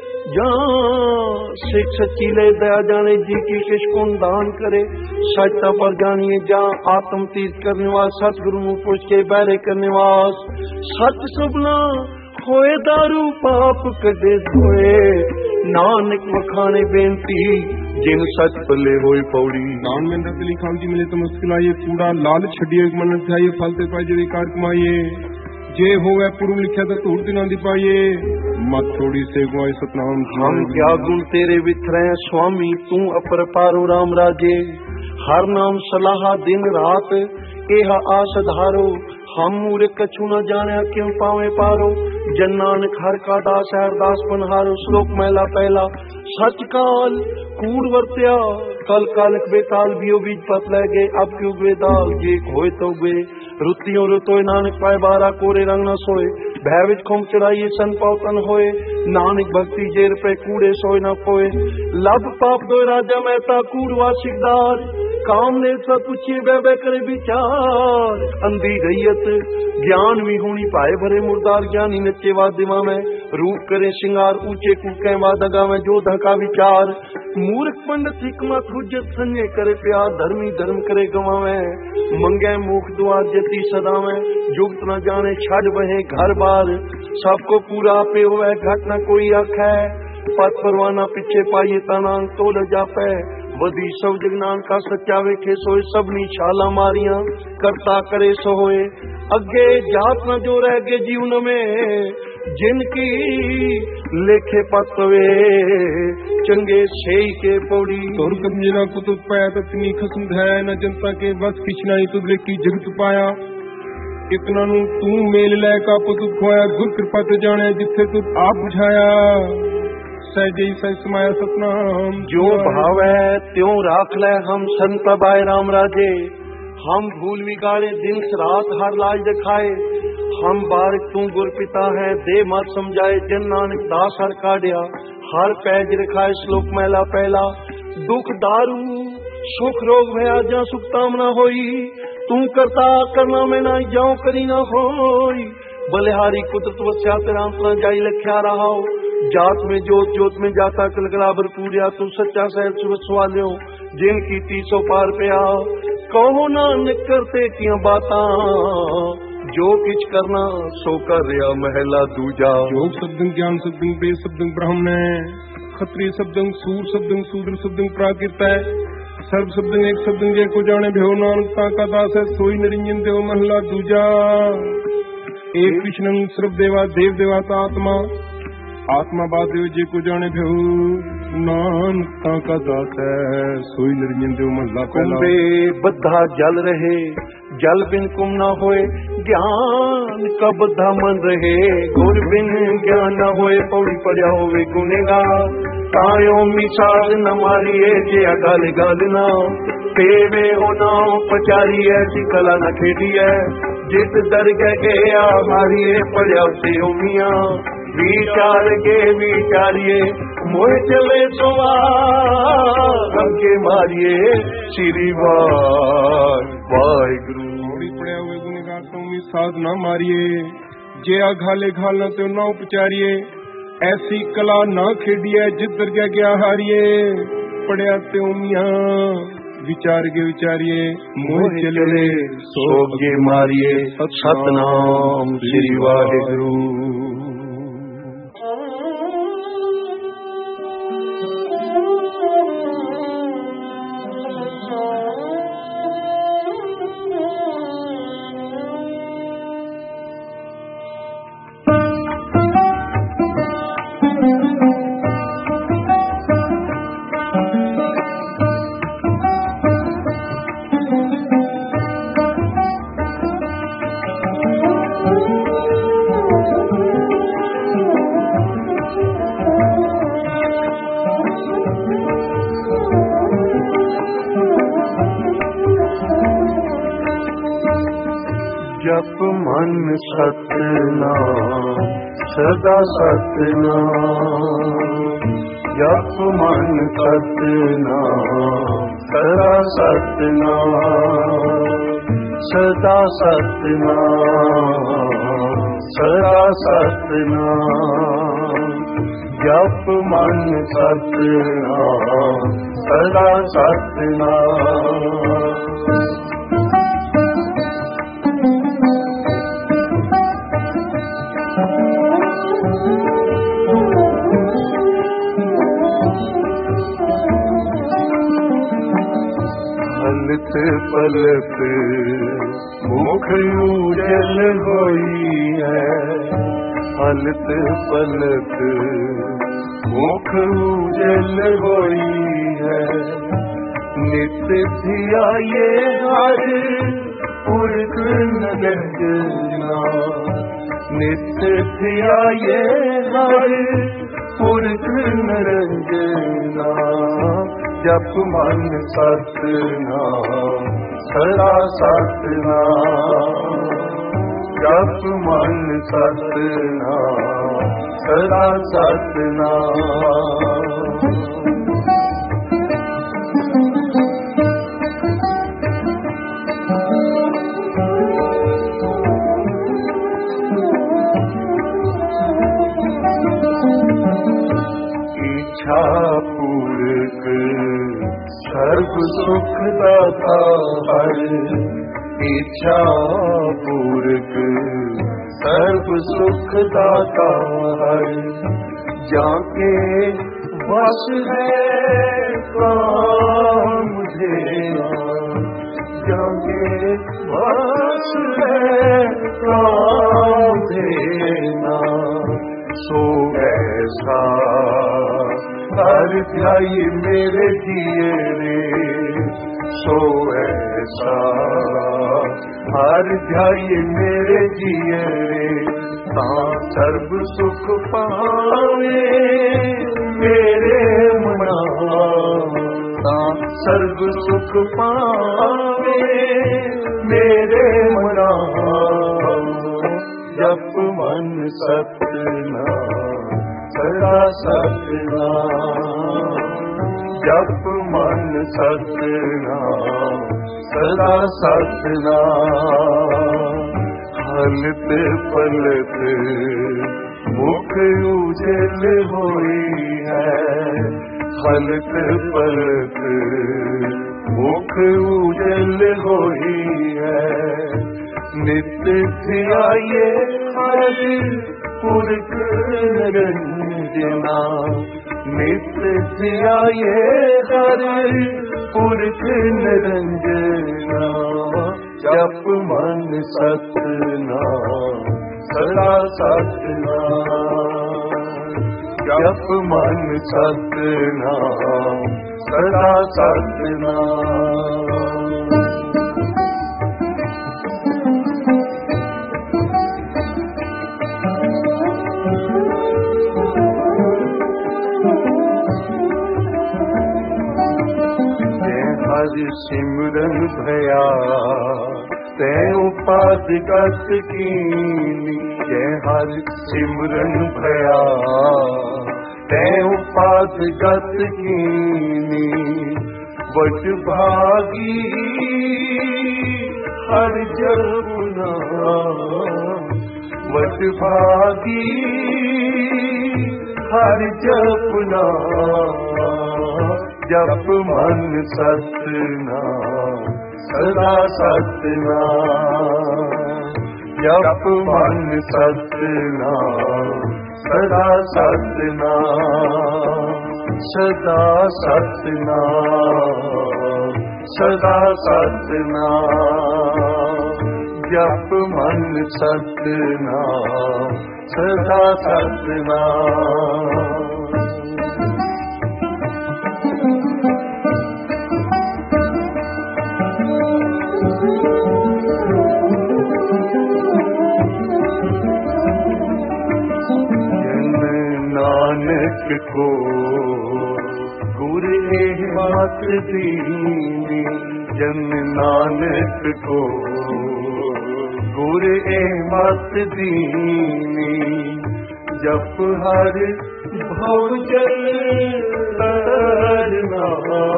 जहाँ सिख सच्ची ले दया जाने जी की किश कौन दान करे। सच तो पर जानिए जहाँ आत्म तीर्थ करने वास सतगुरु मुँह पुछ के बैरे करने वास। सच सबना होए दारू पाप कदे धोए नानक वखाने बेनती जिन सच पले होई पौड़ी। नान में रतली खान जी मिले तो मुश्किल आइए कूड़ा लाल छड़िए मन ध्याइए फलते पाए जरी कार कमाइए। जे होवे पुरु लिखा तो धूड़ दिना दी पाइए मत थोड़ी से गुआए सतनाम। हम क्या गुण तेरे विथरे स्वामी तू अपर पारो राम राजे। हर नाम सलाहा दिन रात एह आस धारो। हम मूर्ख कछु न जाने क्यों पावे पारो। जन नानक हर का दास है अरदास पनहारो। श्लोक मैला पहला सच काल कूड़ वर्त्या कल कालक बेताल बियो बीज पत ले गए अब क्यों बेदाल। जे होए तो गे रुतियों रुतोय नानक पाए बारा कोरे रंग न सोए। भय विच खुम चढ़ाइए सन पौतन होए नानक भक्ति जेर पे कूड़े सोए न पोए। लब पाप दो राजा मेहता कूड़ वासिकदार काम ने सब पूछिए बह बह करे विचार। अंधी गईयत ज्ञान भी होनी पाए भरे मुर्दार। ज्ञानी नच्चे वादिमा में रूप करे श्रृंगार ऊंचे कूके वादगा में जो धका विचार। मूर्ख पंडित हिकमत हुज्जत संजय करे प्यार। धर्मी धर्म करे गवावे मंगे मुख द्वार जति सदा में। जुगत न जाने छड़ बहे घर बार सबको पूरा पे हुए घट न कोई आखे। पथ परवाना पीछे पाइए तानांग तो ल जापे। बदी सब जगनान का सच्चा वेखे सोए सबनी छाला मारिया करता करे सो होए। अगे जात न जो रह गए जीवन में जिनकी लेखे पतवे चंगे छेई के पौड़ी। तोर कमजरा कुतुब पाया ततनी खसम है न जनता के बस किछना ही तुझ की जगत पाया। इतना नू तू मेल लै का पुत खोया गुर कृपा ते जाने जिथे तू आप बुझाया। सहजे सह समाया सतनाम जो भाव है त्यों राख ले हम संत बाय राम राजे। हम भूल बिगाड़े दिन रात हर लाज दिखाए। हम बारिक तू गुर पिता है दे मत समझाए। जन नानक दास हर काढ़िया हर पैज रखाए। श्लोक मैला पहला दुख दारू सुख रोग भया जा सुख तामना होई। तू करता करना में ना जाओ करी ना होई। बलिहारी कुदरत वस्या तेरा अंतरा जाई लख्या रहा। जात में जोत जोत में जाता कलकला भरपूरिया। तू सच्चा सहल सुबह सवालियो जिन की तीसो पार पे आओ। कहो ना निकरते किया बाता जो किच करना सो कर रिया महला दूजा। योग शब्दं ज्ञान शब्दं वेद शब्दं ब्राह्मण है। खत्री शब्दं सूर शब्दं शूद्र शब्दं प्राकृत है। सर्व शब्दं एक शब्दं जे को जाने भ्यो नानकता का दास है सोई निरंजन देव महला दूजा। एक कृष्णं सर्व देवा देव देवाता आत्मा आत्मा बादेव जे को जाने भ्यो नानकता का दास है सोई निरंजन देव महला पहला। कुंभे बद्धा जल रहे जल बिन कुम न होए। ज्ञान का बद्धा मन रहे गुर बिन ज्ञान न होए। पौड़ी पड़िया होवे गुनेगार तायो मिसाल न मारिए जे गल गल ना। पेवे हो नाम पचारिए ऐसी कला न खेडिए। जित दरगह गया मारिए पड़िया से उमिया। विचार के विचारिए मोह चले सवार के मारिए श्री वार वाहिगुरु। पड़े हुए गुनेगार तो भी साधना मारिए। जे घाले घालना तो ना उपचारिए। ऐसी कला ना खेडिए जित दरगह गया हारिए। पढ़िया ते उमिया विचार के विचारिए मोह चले सोगे मारिए। सतनाम श्री वाहिगुरु। जप मन सतनाम सदा सतनाम जप मन सतनाम सदा सतनाम सदा सतनाम सदा सतनाम जप मन सतनाम सदा सतनाम हलत पलत मुख उजल होई है हलत पलत मुख उजल होई है नित धियाये हर पुरख नगरना नित धियाये हर पुरख नरंजना जप मन सतनाम सदा सतनाम जप मन सतनाम सदा सतनाम इच्छा पूरक सर्व सुख दाता हर इच्छा पूरक सर्व सुख दाता हर जाके बस है काम देना जाके बस है काम देना सो ऐसा हर ध्याई मेरे दिए रे सो ऐसा हर ध्याई मेरे दिए रे हाँ सर्व सुख पावे मेरे मना हाँ सर्व सुख पावे मेरे मना जप मन सतनाम सदा सतनाम जप मन सतनाम सदा सतनाम हलत पलत मुख उजल होई है हलत पलत मुख उजल होई है नित धियाये हर पुरख नरंजना नित धियाये हर पुरख नरंजना जप मन सतनाम सदा सतनाम जप मन सतनाम सदा सतनाम हर सिमरन भया तै उपाध गत कीनी जय हर सिमरन भया तै उपाध गत कीनी वट भागी हर जमुना वट भागी हर जपुना जप मन सतनाम सदा सतनाम जप मन सतनाम सदा सतनाम सदा सतनाम सदा सतनाम जप मन सतनाम सदा सतनाम नानक को गुर मात दीनी जन नानक को गुर मात दीनी जप हर भव जल तरना,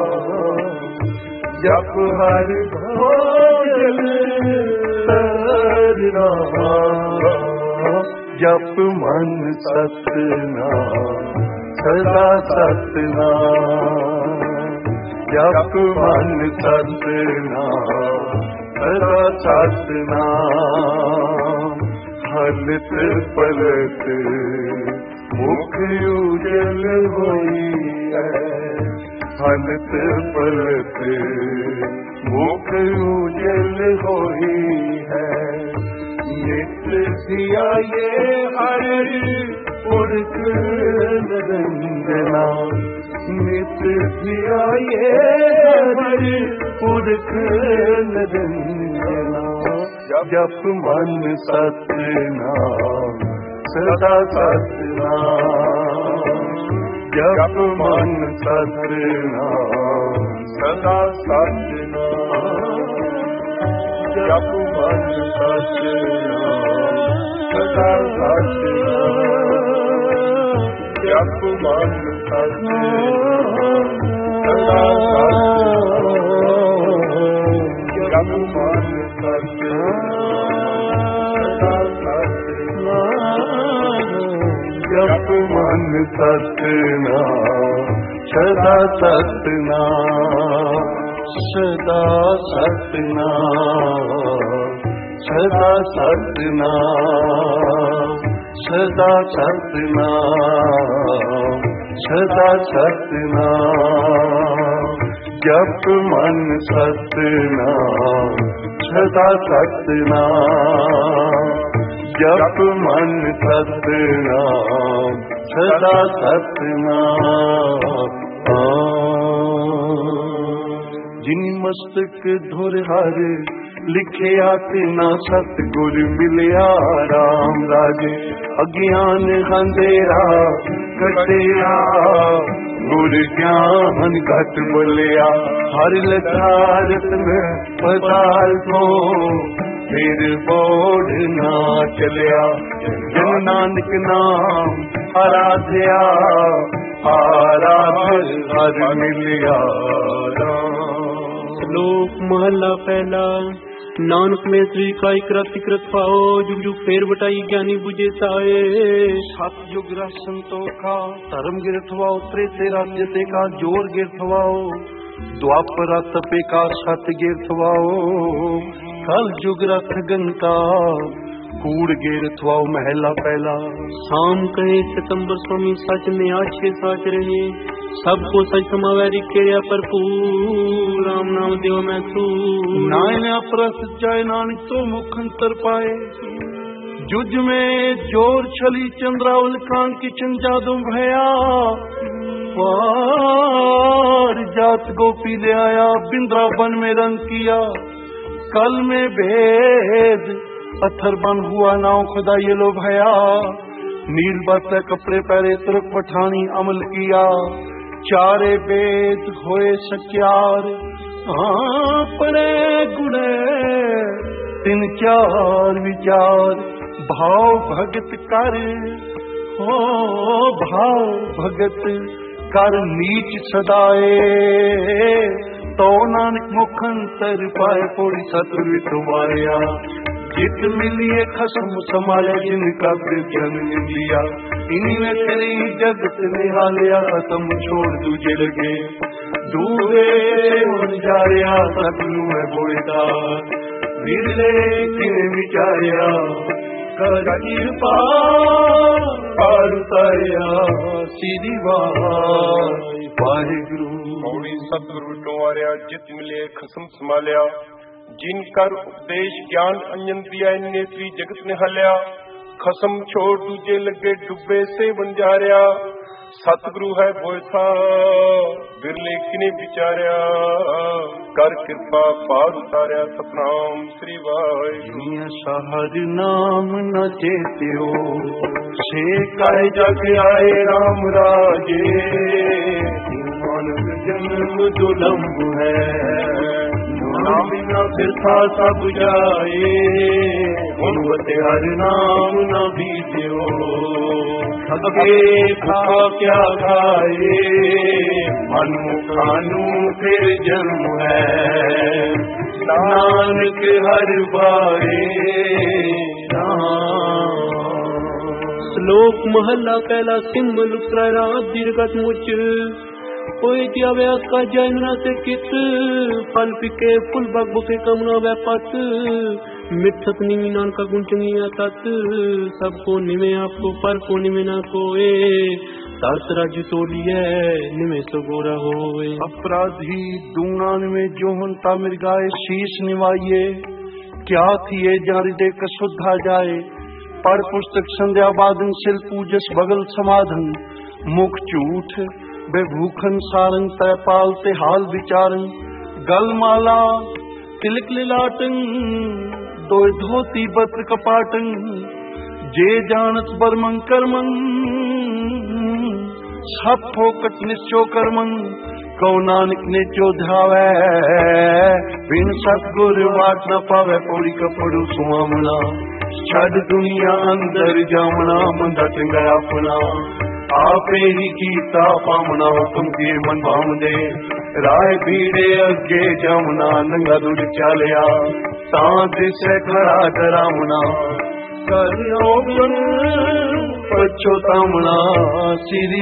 जप हर भव जल तरना, जप मन सतनाम सदा सतनाम, जप मन सतनाम सदा सतनाम। हलत पलट मुख उजल होई है, हलत पलट मुख उजल होई है। नित दिया ये हर पुरख निरंजना, नित दिया ये हर पुरख निरंजना। जप मन सतनाम सदा सतनाम, जप मन सतनाम सदा सतनाम, जप मन सतनाम सदा सतनाम, जप मन सतनाम सदा सतनाम, जप मन जप मन सतनाम सदा सतनाम, सदा सतनाम सदा सतनाम, सदा सतनाम सदा सतनाम। जप मन सतनाम सदा सतनाम, जप मन सतनाम सदा सतनाम। जिन मस्तक धुर हर लिखिया तिना सतगुर मिलिया राम राजे। अज्ञान अंधेरा कटिया गुर ज्ञान घट बोलिया। हर लतारत में पदार्थो फिर बोढ़ ना चलिया। जन नानक नाम आराध्या आराध हर मिलिया राम। श्लोक महला पहला। नानक में श्री का कृत कृत पाओ जुग जुग फेर बटाई ज्ञानी बुझे साए। सत युग रस संतोखा धर्म गिरथवाओ त्रेते राज्य ते का जोर गिरथवाओ। द्वापर तपे का सत गिरथवाओ। कल युग रथ गंता कूड़ गिरथवाओ महला पहला। शाम कहे सितंबर स्वामी सच में आछे साच रहे। सबको सच समावैरी केरिया भरपूर। राम नाम देव मैं तू नायन अपरस जाय नानक तो मुखंतर पाए। जुज में जोर छली चंद्रावल कान की चंजादू भया। पार जात गोपी ले आया बिंद्रावन में रंग किया। कल में भेद पत्थर बन हुआ नाव खुदा ये लो भया। नील बत कपड़े पहरे तुर्क पठानी अमल किया। चारे वेद होए सत्यार पड़े गुणे तीन चार विचार। भाव भगत कर हो भाव भगत कर नीच सदाए। तो नानक मुखंतर पाए पोड़ी सतुर तुम्हारिया। जित मिलिए खसम संभाले जिनका जन्म लिया। इन्हीं तेरी जगत निहालिया खत्म छोड़ दूजे लगे। दूरे उन जा रहा सतनु है बोलता। विरले किने विचारिया कर कृपा पार उतारिया। सीधी वाहिगुरु मौड़ी सतगुरु तुम्हारिया। जित मिले खसम संभालिया जिन कर उपदेश ज्ञान अंजन दिया। नेत्री जगत ने हलिया। खसम छोड़ दूजे लगे डुबे से बंजारिया। सतगुरु है बोयथा बिरले किने विचारिया। कर कृपा पार उतारिया। सतनाम श्री वाहिगुरु। सहर नाम न चेत्यो से काय जग आए राम राजे। मानव जन्म दुलंब है नाम न फिर था सब जाए। उनवते हर नाम न बीत्यो ਅੱਗੇ ਖਾ ਕਿਆ ਖਾਏ ਮਨੁੱਖਾਂ ਨੂੰ ਫਿਰ ਜਨਮ ਹੈ ਨਾਨਕ ਹਰ ਬਾਰੇ ਸ਼ਲੋਕ ਮਹੱਲਾ ਪਹਿਲਾ ਸਿੰਮ ਲੁਕਰਾ ਰਾਤ ਦੀਰਘਤ ਮੁਚ होए दिया व्यास का जैनरा से कित फल पिके फुल बग बुके कमना व्यापत मिठत निमी नान का गुण चंगिया तत सबको निमे आपको पर को निमे ना कोए सास राज तोलिए निमे सो गोरा होए अपराधी दूना निमे जोहनता मिर्गाए शीश निवाइए क्या थिए जारी दे कसुद्धा जाए पर पुस्तक संध्या बादन शिल पूजस बगल समाधन मुख झूठ बे भूखन सारंग तैपाल ते हाल विचारन गल माला तिलक लिलाटन दो धोती बत्र कपाटन जे जानत बरमं करमं सब फोकट निश्चो करमं कौ नानक ने चो ध्यावै बिन सतगुर वाट न पावै पौड़ी कपड़ू सुहामना छड़ दुनिया अंदर जामना मंदा चंगा अपना आपे ही कीता पामना हुक्म के मन भावदे राय भीड़े अगे जमुना नंगा दुड़ चालिया तां दिसे खड़ा डरावना करियो पछोतावना सिरी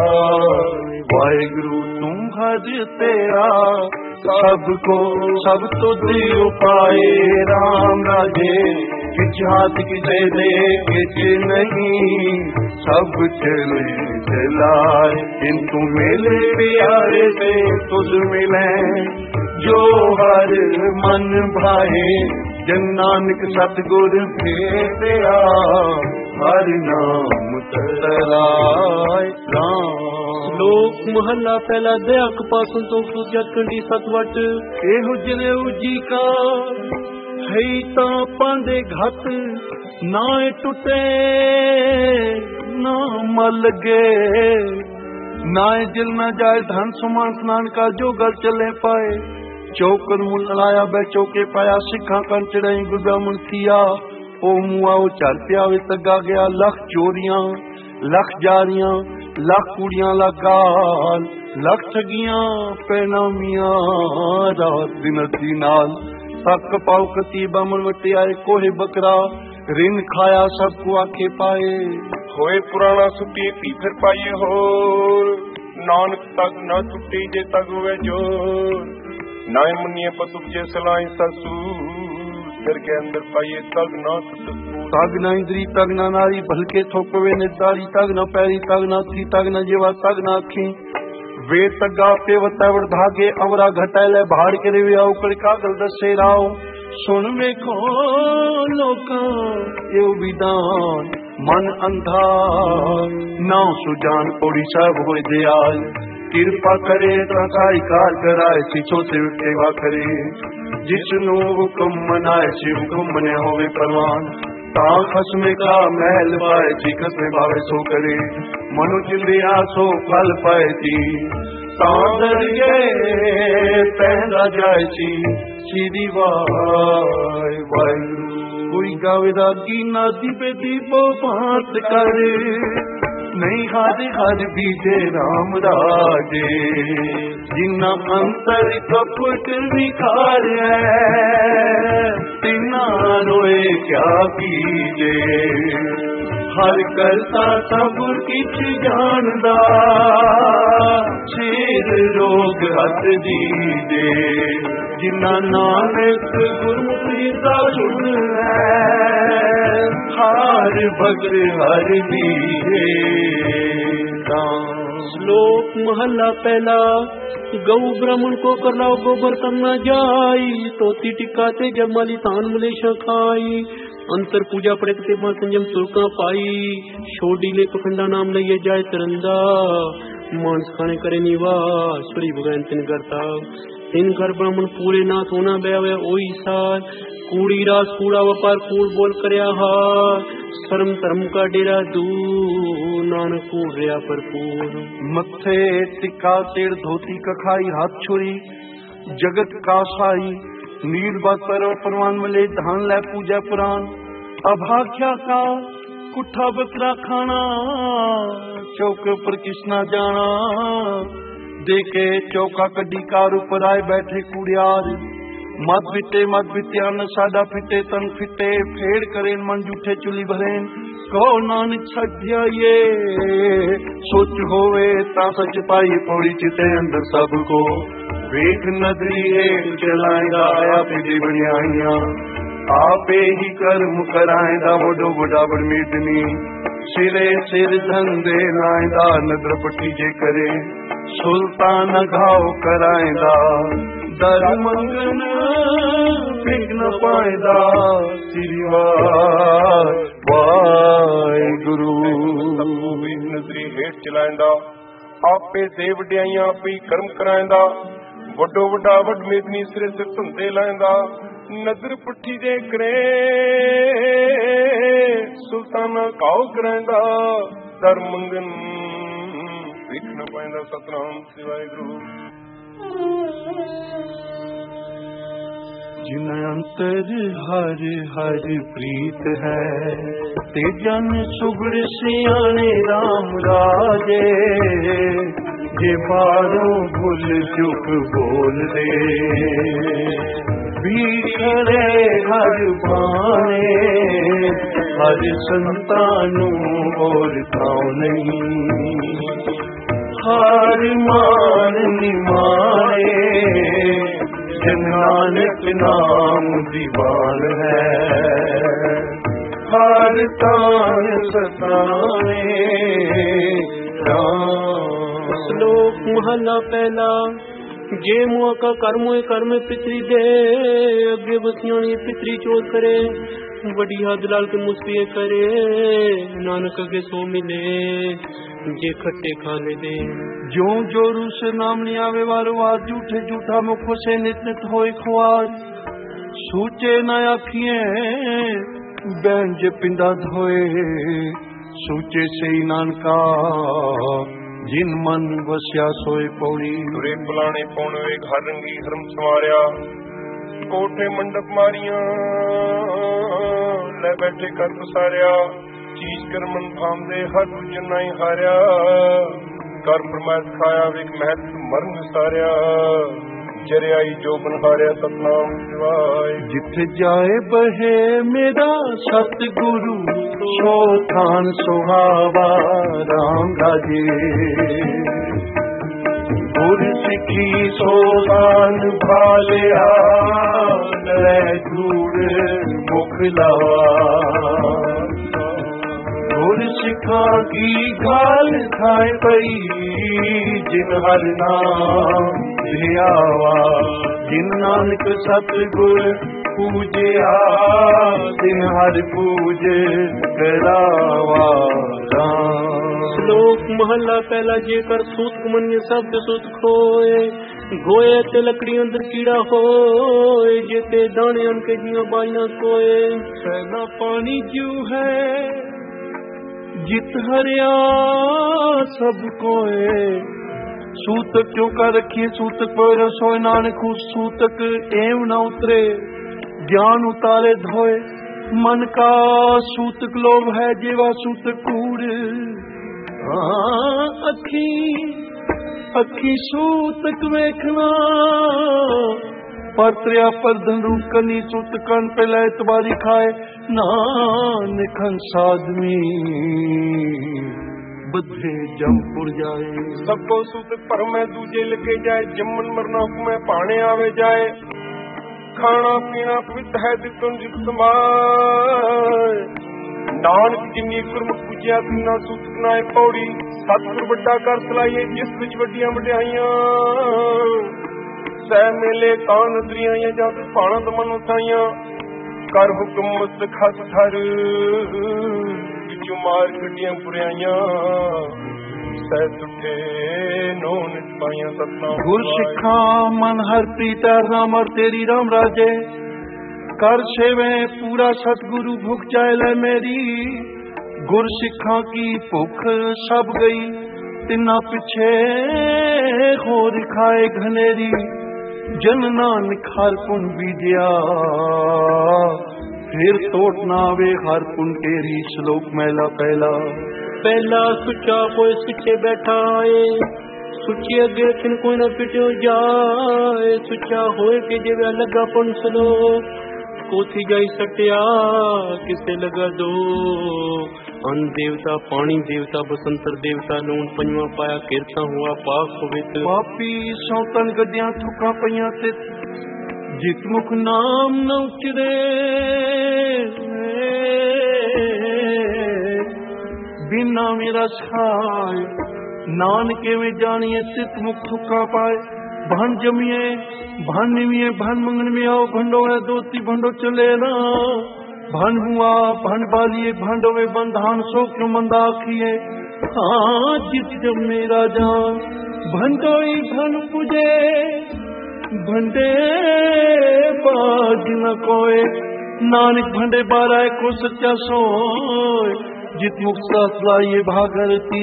वाहिगुरु तुम हज तेरा सबको सब तुझ उपाय राम राजे किच हाथ किसे दे किच नहीं सब चले चलाए किंतु मेले प्यारे से तुझ मिले जो हर मन भाए जन नानक सतगुर भेटिया हर नाम तराए राम। श्लोक महला पहला दया कपा संतोष जत कंडी सतवट एहो जनेऊ जी का है ता पांदे घत ना टुटे ना मल गे ना जिल न जाए धन सुमान स्नान का जो घर चले पाए चौकर मुल लाया बै चौके पाया सिखा कर चढ़ाई गुब्रामण किया ओ मुआ ओ चल पिया वे तगा गया लख चोरियां लख जारियां लख कुड़ियां लगाल लख ठगियां पैनामियां रात दिन दी नाल तक पाओ कती बामन वटे आए कोहे बकरा रिन खाया सबको आखे पाए होए पुराना सुटी पी फिर पाइए होर नानक तक न टूटी जे तग हुए जोर नाय मुनिए पतुक जे सलाई ससू घर के अंदर पाइए तग न तग न इंद्री तग न नारी भलके थोपवे ने दारी तग न पैरी तग न थी तग न जेवा तग न अखी वे तगा पे वतावड़ भागे अवरा घटाले भाड़ के रे आउकड़ कागल दसे राव सुन में को लोका ये विदान मन अंधा नौ सुजान कोड़ी सब होए दयाल कृपा करे ताई कार कराए सिछो से सेवा करे जिसनु हुक्म मनाए से हुक्म मने होवे परवान ता खसमे का महल पाए जी खसमे भावे सो करे मनुष्य लिया सो फल पाए थी तांदर गए पहला जाए सी सीधी वाय वाय कोई गावे रागी नादी पे दीपो बात करे नहीं हारे हर बीजे राम राजे जिन्ना अंतर कपट विखार तिना रोए क्या कीजे हर करता सब किछ जानदा सिर रोग हथ दीजे जिन्ना नानक गुरमुखी दा सुन हार भगत हर दीजे। श्लोक महला पहला गौ ब्राह्मण को कर लाओ गोबर करना जाई तो टिकाते जब माली तान मलेशा खाई अंतर पूजा पड़कते मां संयम सुरका पाई छोड़ी ले पखंडा नाम लइए जाए तरंदा मांस खाने करे निवास सूरी भगवान तिन करता तीन घर ब्राह्मण पूरे नाथ होना बेवे ओई सार कूड़ी रास कूड़ा व्यापार कूड़ बोल करया हार शर्म धर्म का डेरा दू नानक कूड़ रहा भरपूर मथे टिका तेड़ धोती कखाई हाथ छुरी जगत का साई नील बात पर परवान मिले धान लै पूजा पुराण अभाख्या का कुठा बकरा खाना चौक पर किसना जाना। देखे चौका कड्डी कार उपर आए बैठे कुड़ियार। मत फिटे मत फिटियान साडा फिटे तन फिटे फेड़ करेन मन जूठे चुली भरेन। कहो नानक सत्या ये सोच होवे ता सच पाई पौड़ी चिते अंदर सबको। वेख नदरी हेठ चलाएगा आप बनियाइया आपे ही कर्म कराएगा वडो वडा बड़ मीटनी। सिरे सिर धंधे लाएगा नदर पट्टी जे करे सुल्तान घाव कराएगा। दर मंगन फिक न पाएगा श्री वाहिगुरु। नजरी हेठ चलाएंदा आपे दे वड्याइयां आपे कर्म कराएंदा वड्डो वड्डा वड मेदनी सिरे सिर धुंधे लाएंदा। नजर पुठी जे करे सुल्तान घाव कराएंदा दर मंगन फिक न पाएंदा। सतनाम सिवाय गुरु। जिन अंतर हर हर प्रीत है ते जन सुगड़ सियाने राम राजे। जे बारों भुल चुक बोल दे भीखरे हर बाने। हर संतानों और थाओ नहीं हार मान निमाए। जन नानक नाम दीवान है हर तान सताने। श्लोक महला पहला। जे मुआ का कर्म कर्म पितरी दे अगे बसियानी पितरी चोट करे। बढ़िया दलाल के मुस्तिए करे नानक के सो मिले जे खट्टे खा ले दे। जो जोरू से नाम नहीं आवे वारो आज झूठे झूठा मुखों से नित नित होए ख्वाज। सूचे न आखिए बैंज पिंडा धोए सूचे से ही नानका जिन मन वस्या सोए पौड़ी। तुरे बुलाने पौने वे घर रंगी हरम संवारिया कोठे मंडप मारिया ले बैठे कर पसारिया। चीज कर मन थाम दे हर दूजन नहीं हारिया कर फरमायत खाया वेख महत मरण सारिया। जरियाई जो बन हारिया सतनाम सिवाय। जिथे जाए बहे मेरा सतगुरु सो थान सुहावा राम राजे। गुर सिखी सोदान भालिया ले धूड़ मुख लावा। गुर सिखा की गाल खाए पई जिन हर नाम धियावा। जिन नानक सतगुर पूजया दिन हर पूज करावा। श्लोक महला पहला। जेकर सूत मनिय सब सूत खोए गोए ते लकड़ी अंदर कीड़ा होए। जेते दाने अनके जिया बाइया कोए। पहला पानी क्यों है जित हरिया सब कोए। सूतक क्यों कर रखिए सूतक पर सोए नानक सूतक एव न उतरे। ज्ञान उतारे धोए मन का सूतक लोभ है जेवा सूतक कूड़। अखी अखी सूतक वेखना परत्रिया पर धनरूप कनी सूतकन पे लैत बारी खाए। नानक हंस आदमी बद्धे जमपुर जाए। सबको सूतक पर में दूजे लगे जाए। जमन मरना हुक्म पाने आवे जाए। खाना पीना पित है दितुन जितमाय। नानक जिन्नी गुरमुख पूजिया तीना सूतक नाए पौड़ी। सतगुर वड्डा कर सलाइए जिस विच वड्डियां वड्याइयां। सह मेले कान नदरियां जब पाना दमन उठाइयां। कर हुक्म मुस्त खस थर विचों मार कड्डियां पुरियाइयां। सह तुठे नोन पाइयां सतनाम। गुर सिखा मन हर प्रीत राम और तेरी राम राजे। कर सेवे पूरा सतगुरु भुख चाहे ले मेरी। गुर सिखा की भुख सब गई तिना पिछे होर खाए घनेरी। जन नानक हर पुन बीजिया फिर टोट ना आवे हर पुन केरी श्लोक मैला पहला। पहला सुचा कोई सुचे बैठा है, सुची अगे थिन कोई न पिटो जाए। सुचा होए के जेवे लगा पुन श्लोक, कोथी जाई सटिया किसे लगा दो। अन्न देवता पानी देवता बसंतर देवता लून पंजवा पाया कीर्ता हुआ पाक पवित्र। पापी सौतन गद्दियां थुका पईयां ते जित मुख नाम न उचरे। बिना मेरा छाए नानके में जानिए चित मुख थुका पाए। भन जमिए भन निमिए भन मंगन में आओ भंडो है दोती भंडो चले ना। भन हुआ भन बालिए भंडो में बंधान सो क्यों मंदा आखिए। हाँ जित जब मेरा जान भंडोई भन पुजे। भंडे बाज न कोय नानक भंडे बाराए को सच्चा सोय। जित मुख साथ लाइए भागरती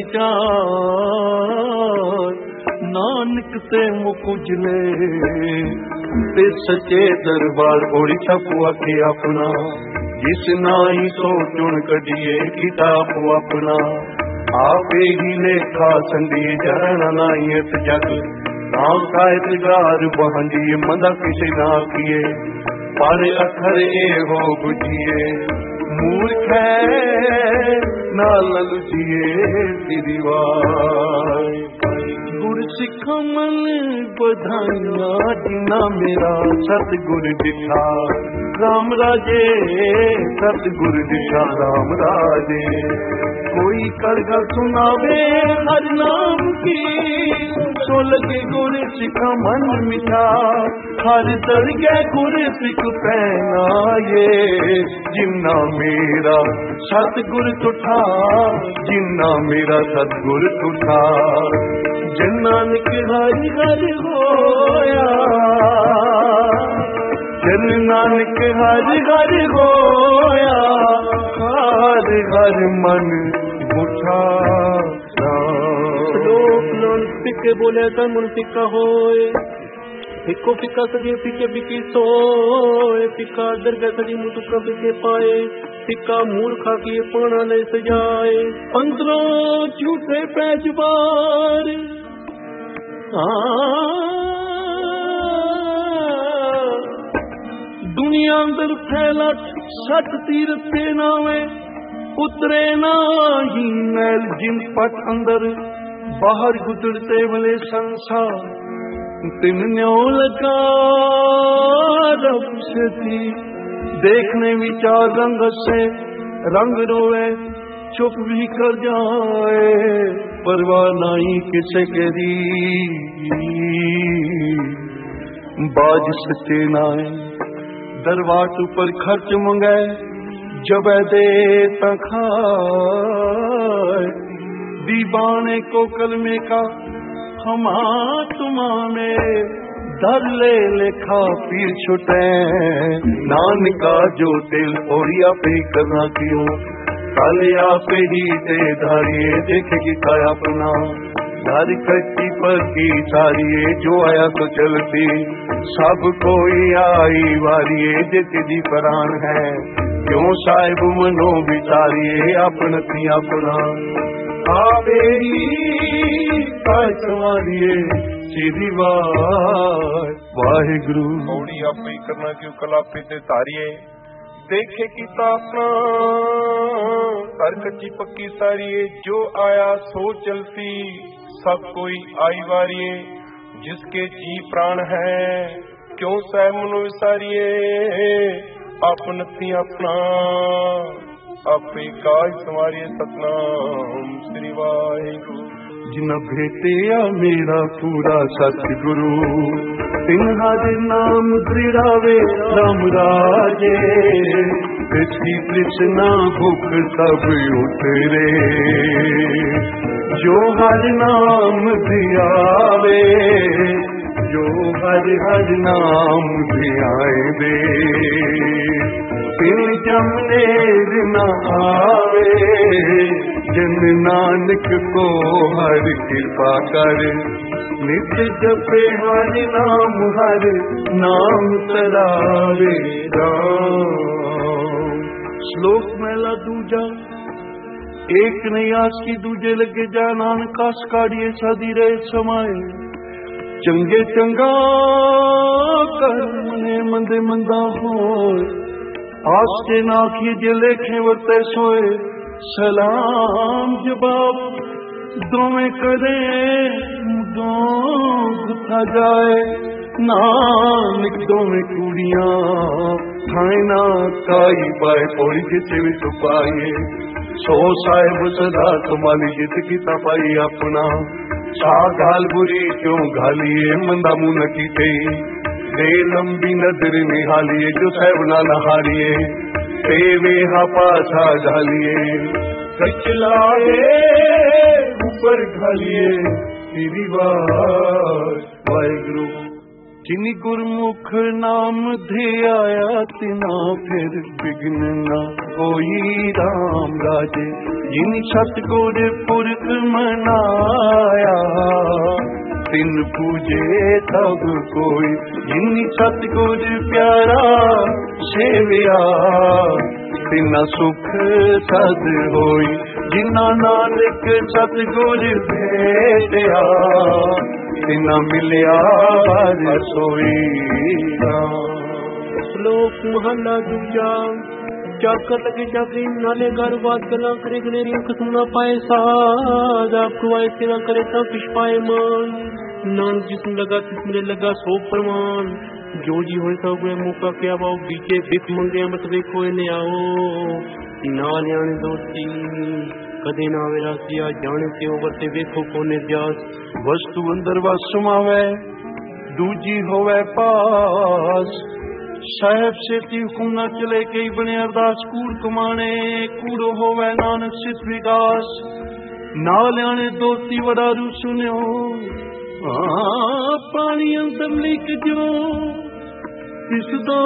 चार। नानक ते मुख उजले ते सच्चे दरबार ओड़ी छपुआ के अपना। जिस नाई तो चुन कडिए किताब अपना। आपे ही लेखा संदी जरण नाइयत जग। नाम कायत गार बहंदी मंदा किसे ना किए। पर अखर ए हो बुझिए मूर्ख है ना ललचिए तिरिवार। गुर सिख मन बधाइया जिना मेरा सतगुर दिखा। राम राजे सतगुर दिखा राम राजे। कोई कर गल सुनावे हर नाम की। सो लगे गुर सिख मन मिठा। हर तर गए गुर सिख पहनाए। जिन्ना मेरा सतगुर तुठा। जिन्ना मेरा सतगुर तुठा। जन नानक हरि हरि होया। जन नानक हरि हरि होया। हर हर मन उठा। श्लोक लोन फिके बोले तन मन फिका होए। फिको फिका सजे फिके बिकी सोए। फिका दरगाह सजी मुतुका फिके पाए। फिका मूल खाकी पाना ले सजाए। अंदरों झूठे पैजबार। दुनिया अंदर फैला सत तीरथ ते नावे। उतरे ना ही मैल जिन पट अंदर। बाहर गुजरते वाले संसार। तिन न्यो लगा रब से थी। देखने विचार रंग से रंग रोए। चुप भी कर जाए परवाह नहीं किसे करी। बाज सच्चे नाए दरवाट ऊपर खर्च मंगाए। जब दे तखाए। दीवाने को कलमे का हमा तुमा में। दर ले लेखा पीर छुटे। नानका जो दिल ओरिया पे करना क्यों। कालिया पे ही ते धारिये देखेगी का अपना। घर कच्ची पर की सारिये जो आया तो चलती। सब कोई आई वारिये जितनी परान है। क्यों साहिब मनो बिचारिये अपन थी अपना। आवेरी सवारिये सीधी वार वाहिगुरु। औड़ी आपे करना क्यों कलापे ते तारिये। देखे की तापना कर कच्ची पक्की सारिये। जो आया सो चलती। सब कोई आई वारिये जिसके जी प्राण है। क्यों सह मनो विसारिये। अपन थी अपना आपे काज संवारिये। सतनाम श्री वाहिगुरु। जिन भेटिया मेरा पूरा सतगुरु। तिन हर नाम दृढ़ावे राम राजे। कृष्ण कृष्णा भूख सब उतरे। जो हर नाम धियावे। जो हर हर नाम धियाए दे। तिन जमनेर न आवे। जन नानक को हर कृपा कर। नित्य जपे हर नाम हर नाम तरावे राम। श्लोक महला दूजा। एक नहीं आस की दूजे लगे जा नानक आस काढ़िए साधी रहे समाए। चंगे चंगा कर मने मंदे मंदा होए। आस के नाखी जे लेखे वर्ते सोए। सलाम जवाब दोवें करे दो गुथा जाए। नानक दोवें कुड़ियां खाए ना काई पाए पौड़ी जिसे भी छुपाए। सो साहेब सदा तुम्हारी जित की तपाई अपना। छा गाल बुरी क्यों घालिए मंदा मुंह की गई। दे लंबी नजर निहालिए जो साहेब ना नहारिए। पेवे हा पाछा घालिए कचलाए ऊपर घालिए तेरी बात वाहिगुरु। जिनी गुरमुख नाम ध्याया तिना फिर विघ्न न होई राम राजे। जिनी सतगुर पुरख मनाया तिन पूजे सब कोई। जिनी सतगुर प्यारा सेविया तिना सुख सद होई। जिना नानक सतगुर भेटिया तिना मिलिया रसोई। श्लोक महला दूजा। चाकर लगे चाकरी नाले घर बात गला करे गलेरी सुना पाए साध। आपको आए सेवा करे तब पिछ पाए मान। नानक जिसमें लगा तिसमें लगा सो प्रमाण। जो जी होए सब हुए मुँह का क्या भाव बीचे बिख मंगे मत देखो इन्हें आओ। नाल आने दोस्ती कदे ना वे रासिया जाने से वरते देखो कोने ध्यास। वस्तु अंदर वस समावे दूजी होवे पास। साहेब से ती हुकुम न चले कई बने अरदास कूड़ कमाने। कूड़ो होवे नानक सित विकास। नाल आने दोस्ती वडारू सुनियो पानी अंदर लिख जो। इसदा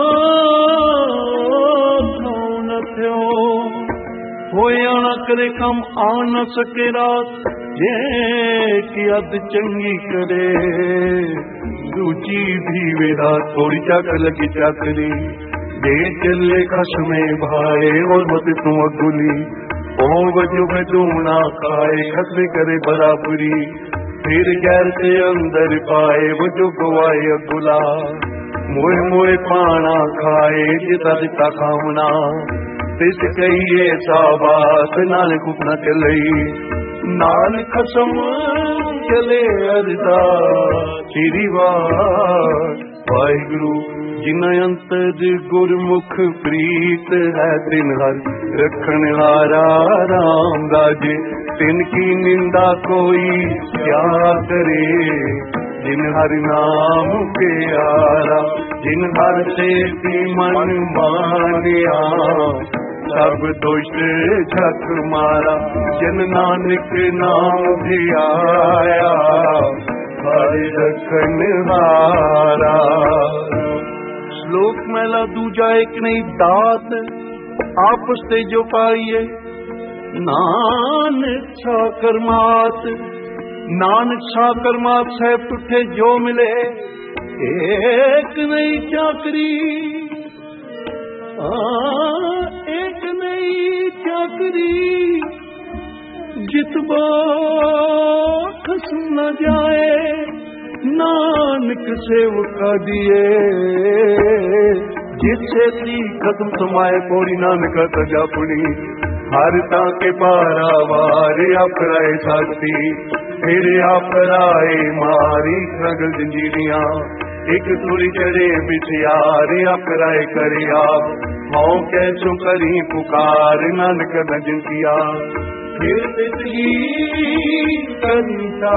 न थियो होए आना करे कम आ न सके रात। जे की अद चंगी करे दूजी भी वेरा थोड़ी चाकर लगी चाकरी। जे चले खसमे भाई और मत तू अगुली। ओ वजो में दूना खाए खसमे करे बराबरी। फिर गैर से अंदर पाए वजो गवाए अगुला। मोए मोए पाना खाए जिता दिता खावना। तिस कहिए साबात नानक उपना चलई। नान खसम चले अरदा तेरी बात वाहिगुरु। जिन अंतर गुरमुख प्रीत है तिन हर रखन हारा राम राजे। तिन की निंदा कोई क्या करे जिन हर नाम प्यारा। जिन हर से मन मानिया सब दुष्ट झक मारा। जन नानक नाम धियाया हरि रखन हारा। श्लोक महला दूजा। एक नहीं दात आपस ते जो पाइए। नानक छाकर मात नानक छाकर मात साहब टूटे जो मिले। एक नहीं चाकरी एक नहीं चाकरी। जितबा खस न जाए नानक सेवका दिए। जिसे ती कदम समाए पौड़ी नानक तजा पुनी। हर ताके पारा वारे अपराए साथी। फिर अपराए मारी नगल जंजीरियां। एक तुरी चढ़े बिछयारे अपराए करे आप। हाँ कैसो करी पुकार नानक नजन किया। फिर तितली कनिता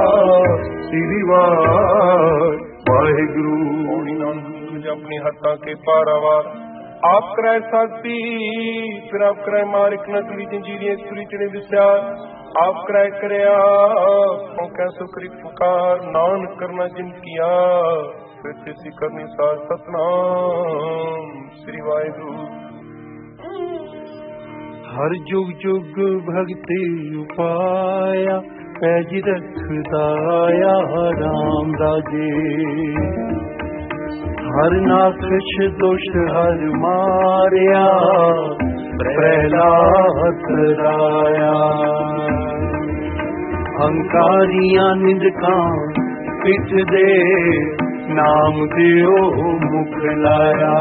सिरिवार वाहिगुरु। तुझे अपनी हत्ता के पारावार आप कराए साथी। फिर आप कराए मारिक न तुरी जंजीरियां तुरी चढ़े बिछयार। आप कराए करया हाँ कैसो करी पुकार नान करना जिन किया। फिर तेसी करनी सार सतनाम श्री वाहिगुरु। हर जुग जुग भक्ति उपाया पैज रखदाया राम राजे। हर नाखश दोष हर मारिया प्रहलाद राया। हंकारियां निंदकां पिठ दे नाम दियो मुख लाया।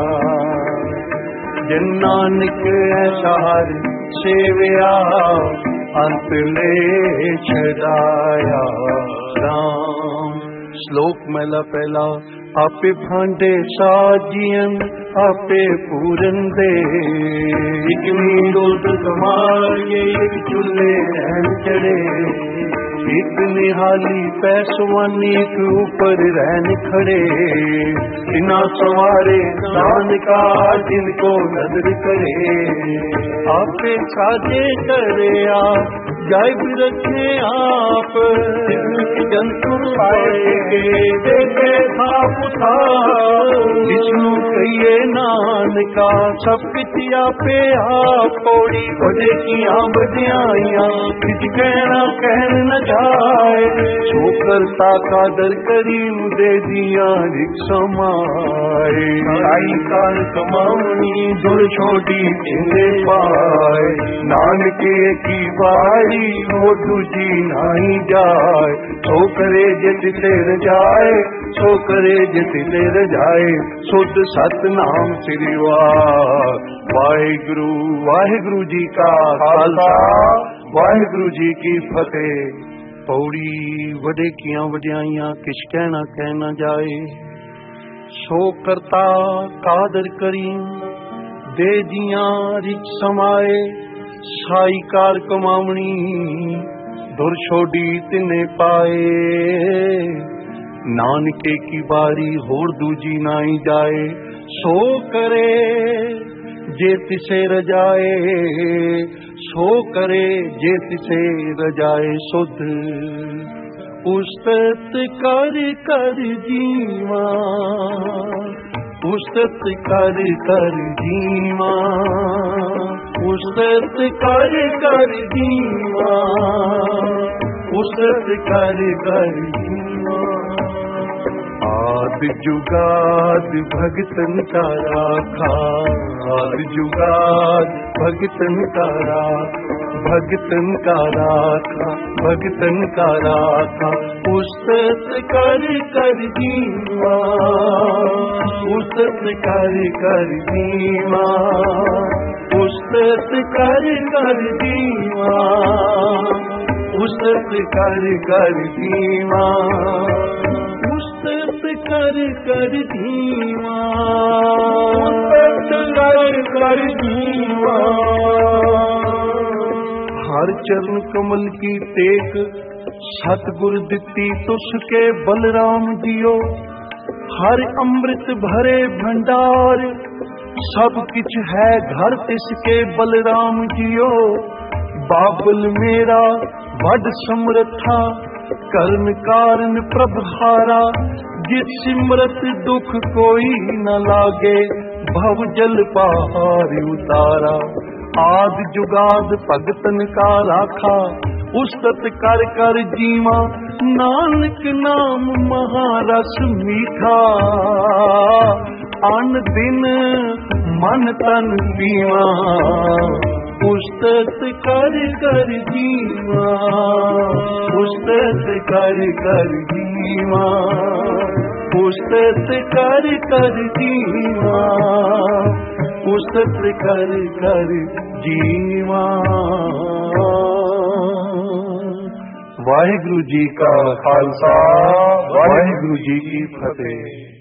जिन नानक ऐसा हर सेविया अंत ले छड़ाया। राम श्लोक महला पहला। आपे भांडे साजियन आपे पूरन दे। एक नीरोध कमाए एक चूल्हे रहन चढ़े। एक निहाली पैसवानी के ऊपर रहन खड़े। इना सवारे दान का जिनको नजर करे। आपे साजे करे आप जाय भी रखे आप। जंतु आए देखे था पुथा। विष्णु कहिए नानका सब पितिया पे आप पौड़ी बड़े किया बजाइया। किच कहना कहन न जाए। छोकरता का दर करी उदे दिया रिक समाए। आई कार कमावनी दुर छोटी जिंदे पाए। नानके की बारी वो दूजी नहीं जाए। छोकरे जित तेर जाए छोकरे जित तेर जाए। शुद्ध सतनाम श्री वाहिगुरु। वाहिगुरु जी का खालसा वाहिगुरु जी की फतेह। पौड़ी वडे किया वड्याइयां किश कहना कहना जाए। सो करता कादर करी दे जिया रिच समाए। साई कार कमावनी दुर छोड़ी तिने पाए। नानके की बारी होर दूजी नाई जाए। सो करे जे तिसे रजाए। सो करे जे तिसे रजाए। सुध उस्तत कर कर जीवा। उस्तत कर कर जीवा। उस्तत कर कर जीवा। उस्तत कर कर जीवा। आद जुगाद भगतन का राखा। आद जुगाद भगतन का राखा। भगतन का राखा भगतन का राखा। उस्तत कर कर जीवा। उस्तत कर कर जीवा। उस्तत कर कर जीवा। उस्तत कर कर जीवा। उस्तत कर कर जीवा। उस्तत कर कर जीवा। हर चरण कमल की टेक सतगुर दिती तुसके बलराम जियो। हर अमृत भरे भंडार सब किछ है घर तिसके बलराम जियो। बाबुल मेरा वड समरथा कर्ण कारण प्रभारा। जिस सिमरत दुख कोई न लागे भव जल पहाड़ उतारा। आद जुगाद भगतन का राखा। उस्तत कर कर जीवा। नानक नाम महारस मीठा। अन दिन मन तन पीवा। उस्तत कर कर जीवा। उस्तत कर कर जीवा। उस्तत कर कर जीवा। उस्तत कर कर जीवा। वाहिगुरु जी का खालसा वाहिगुरु जी की फतेह।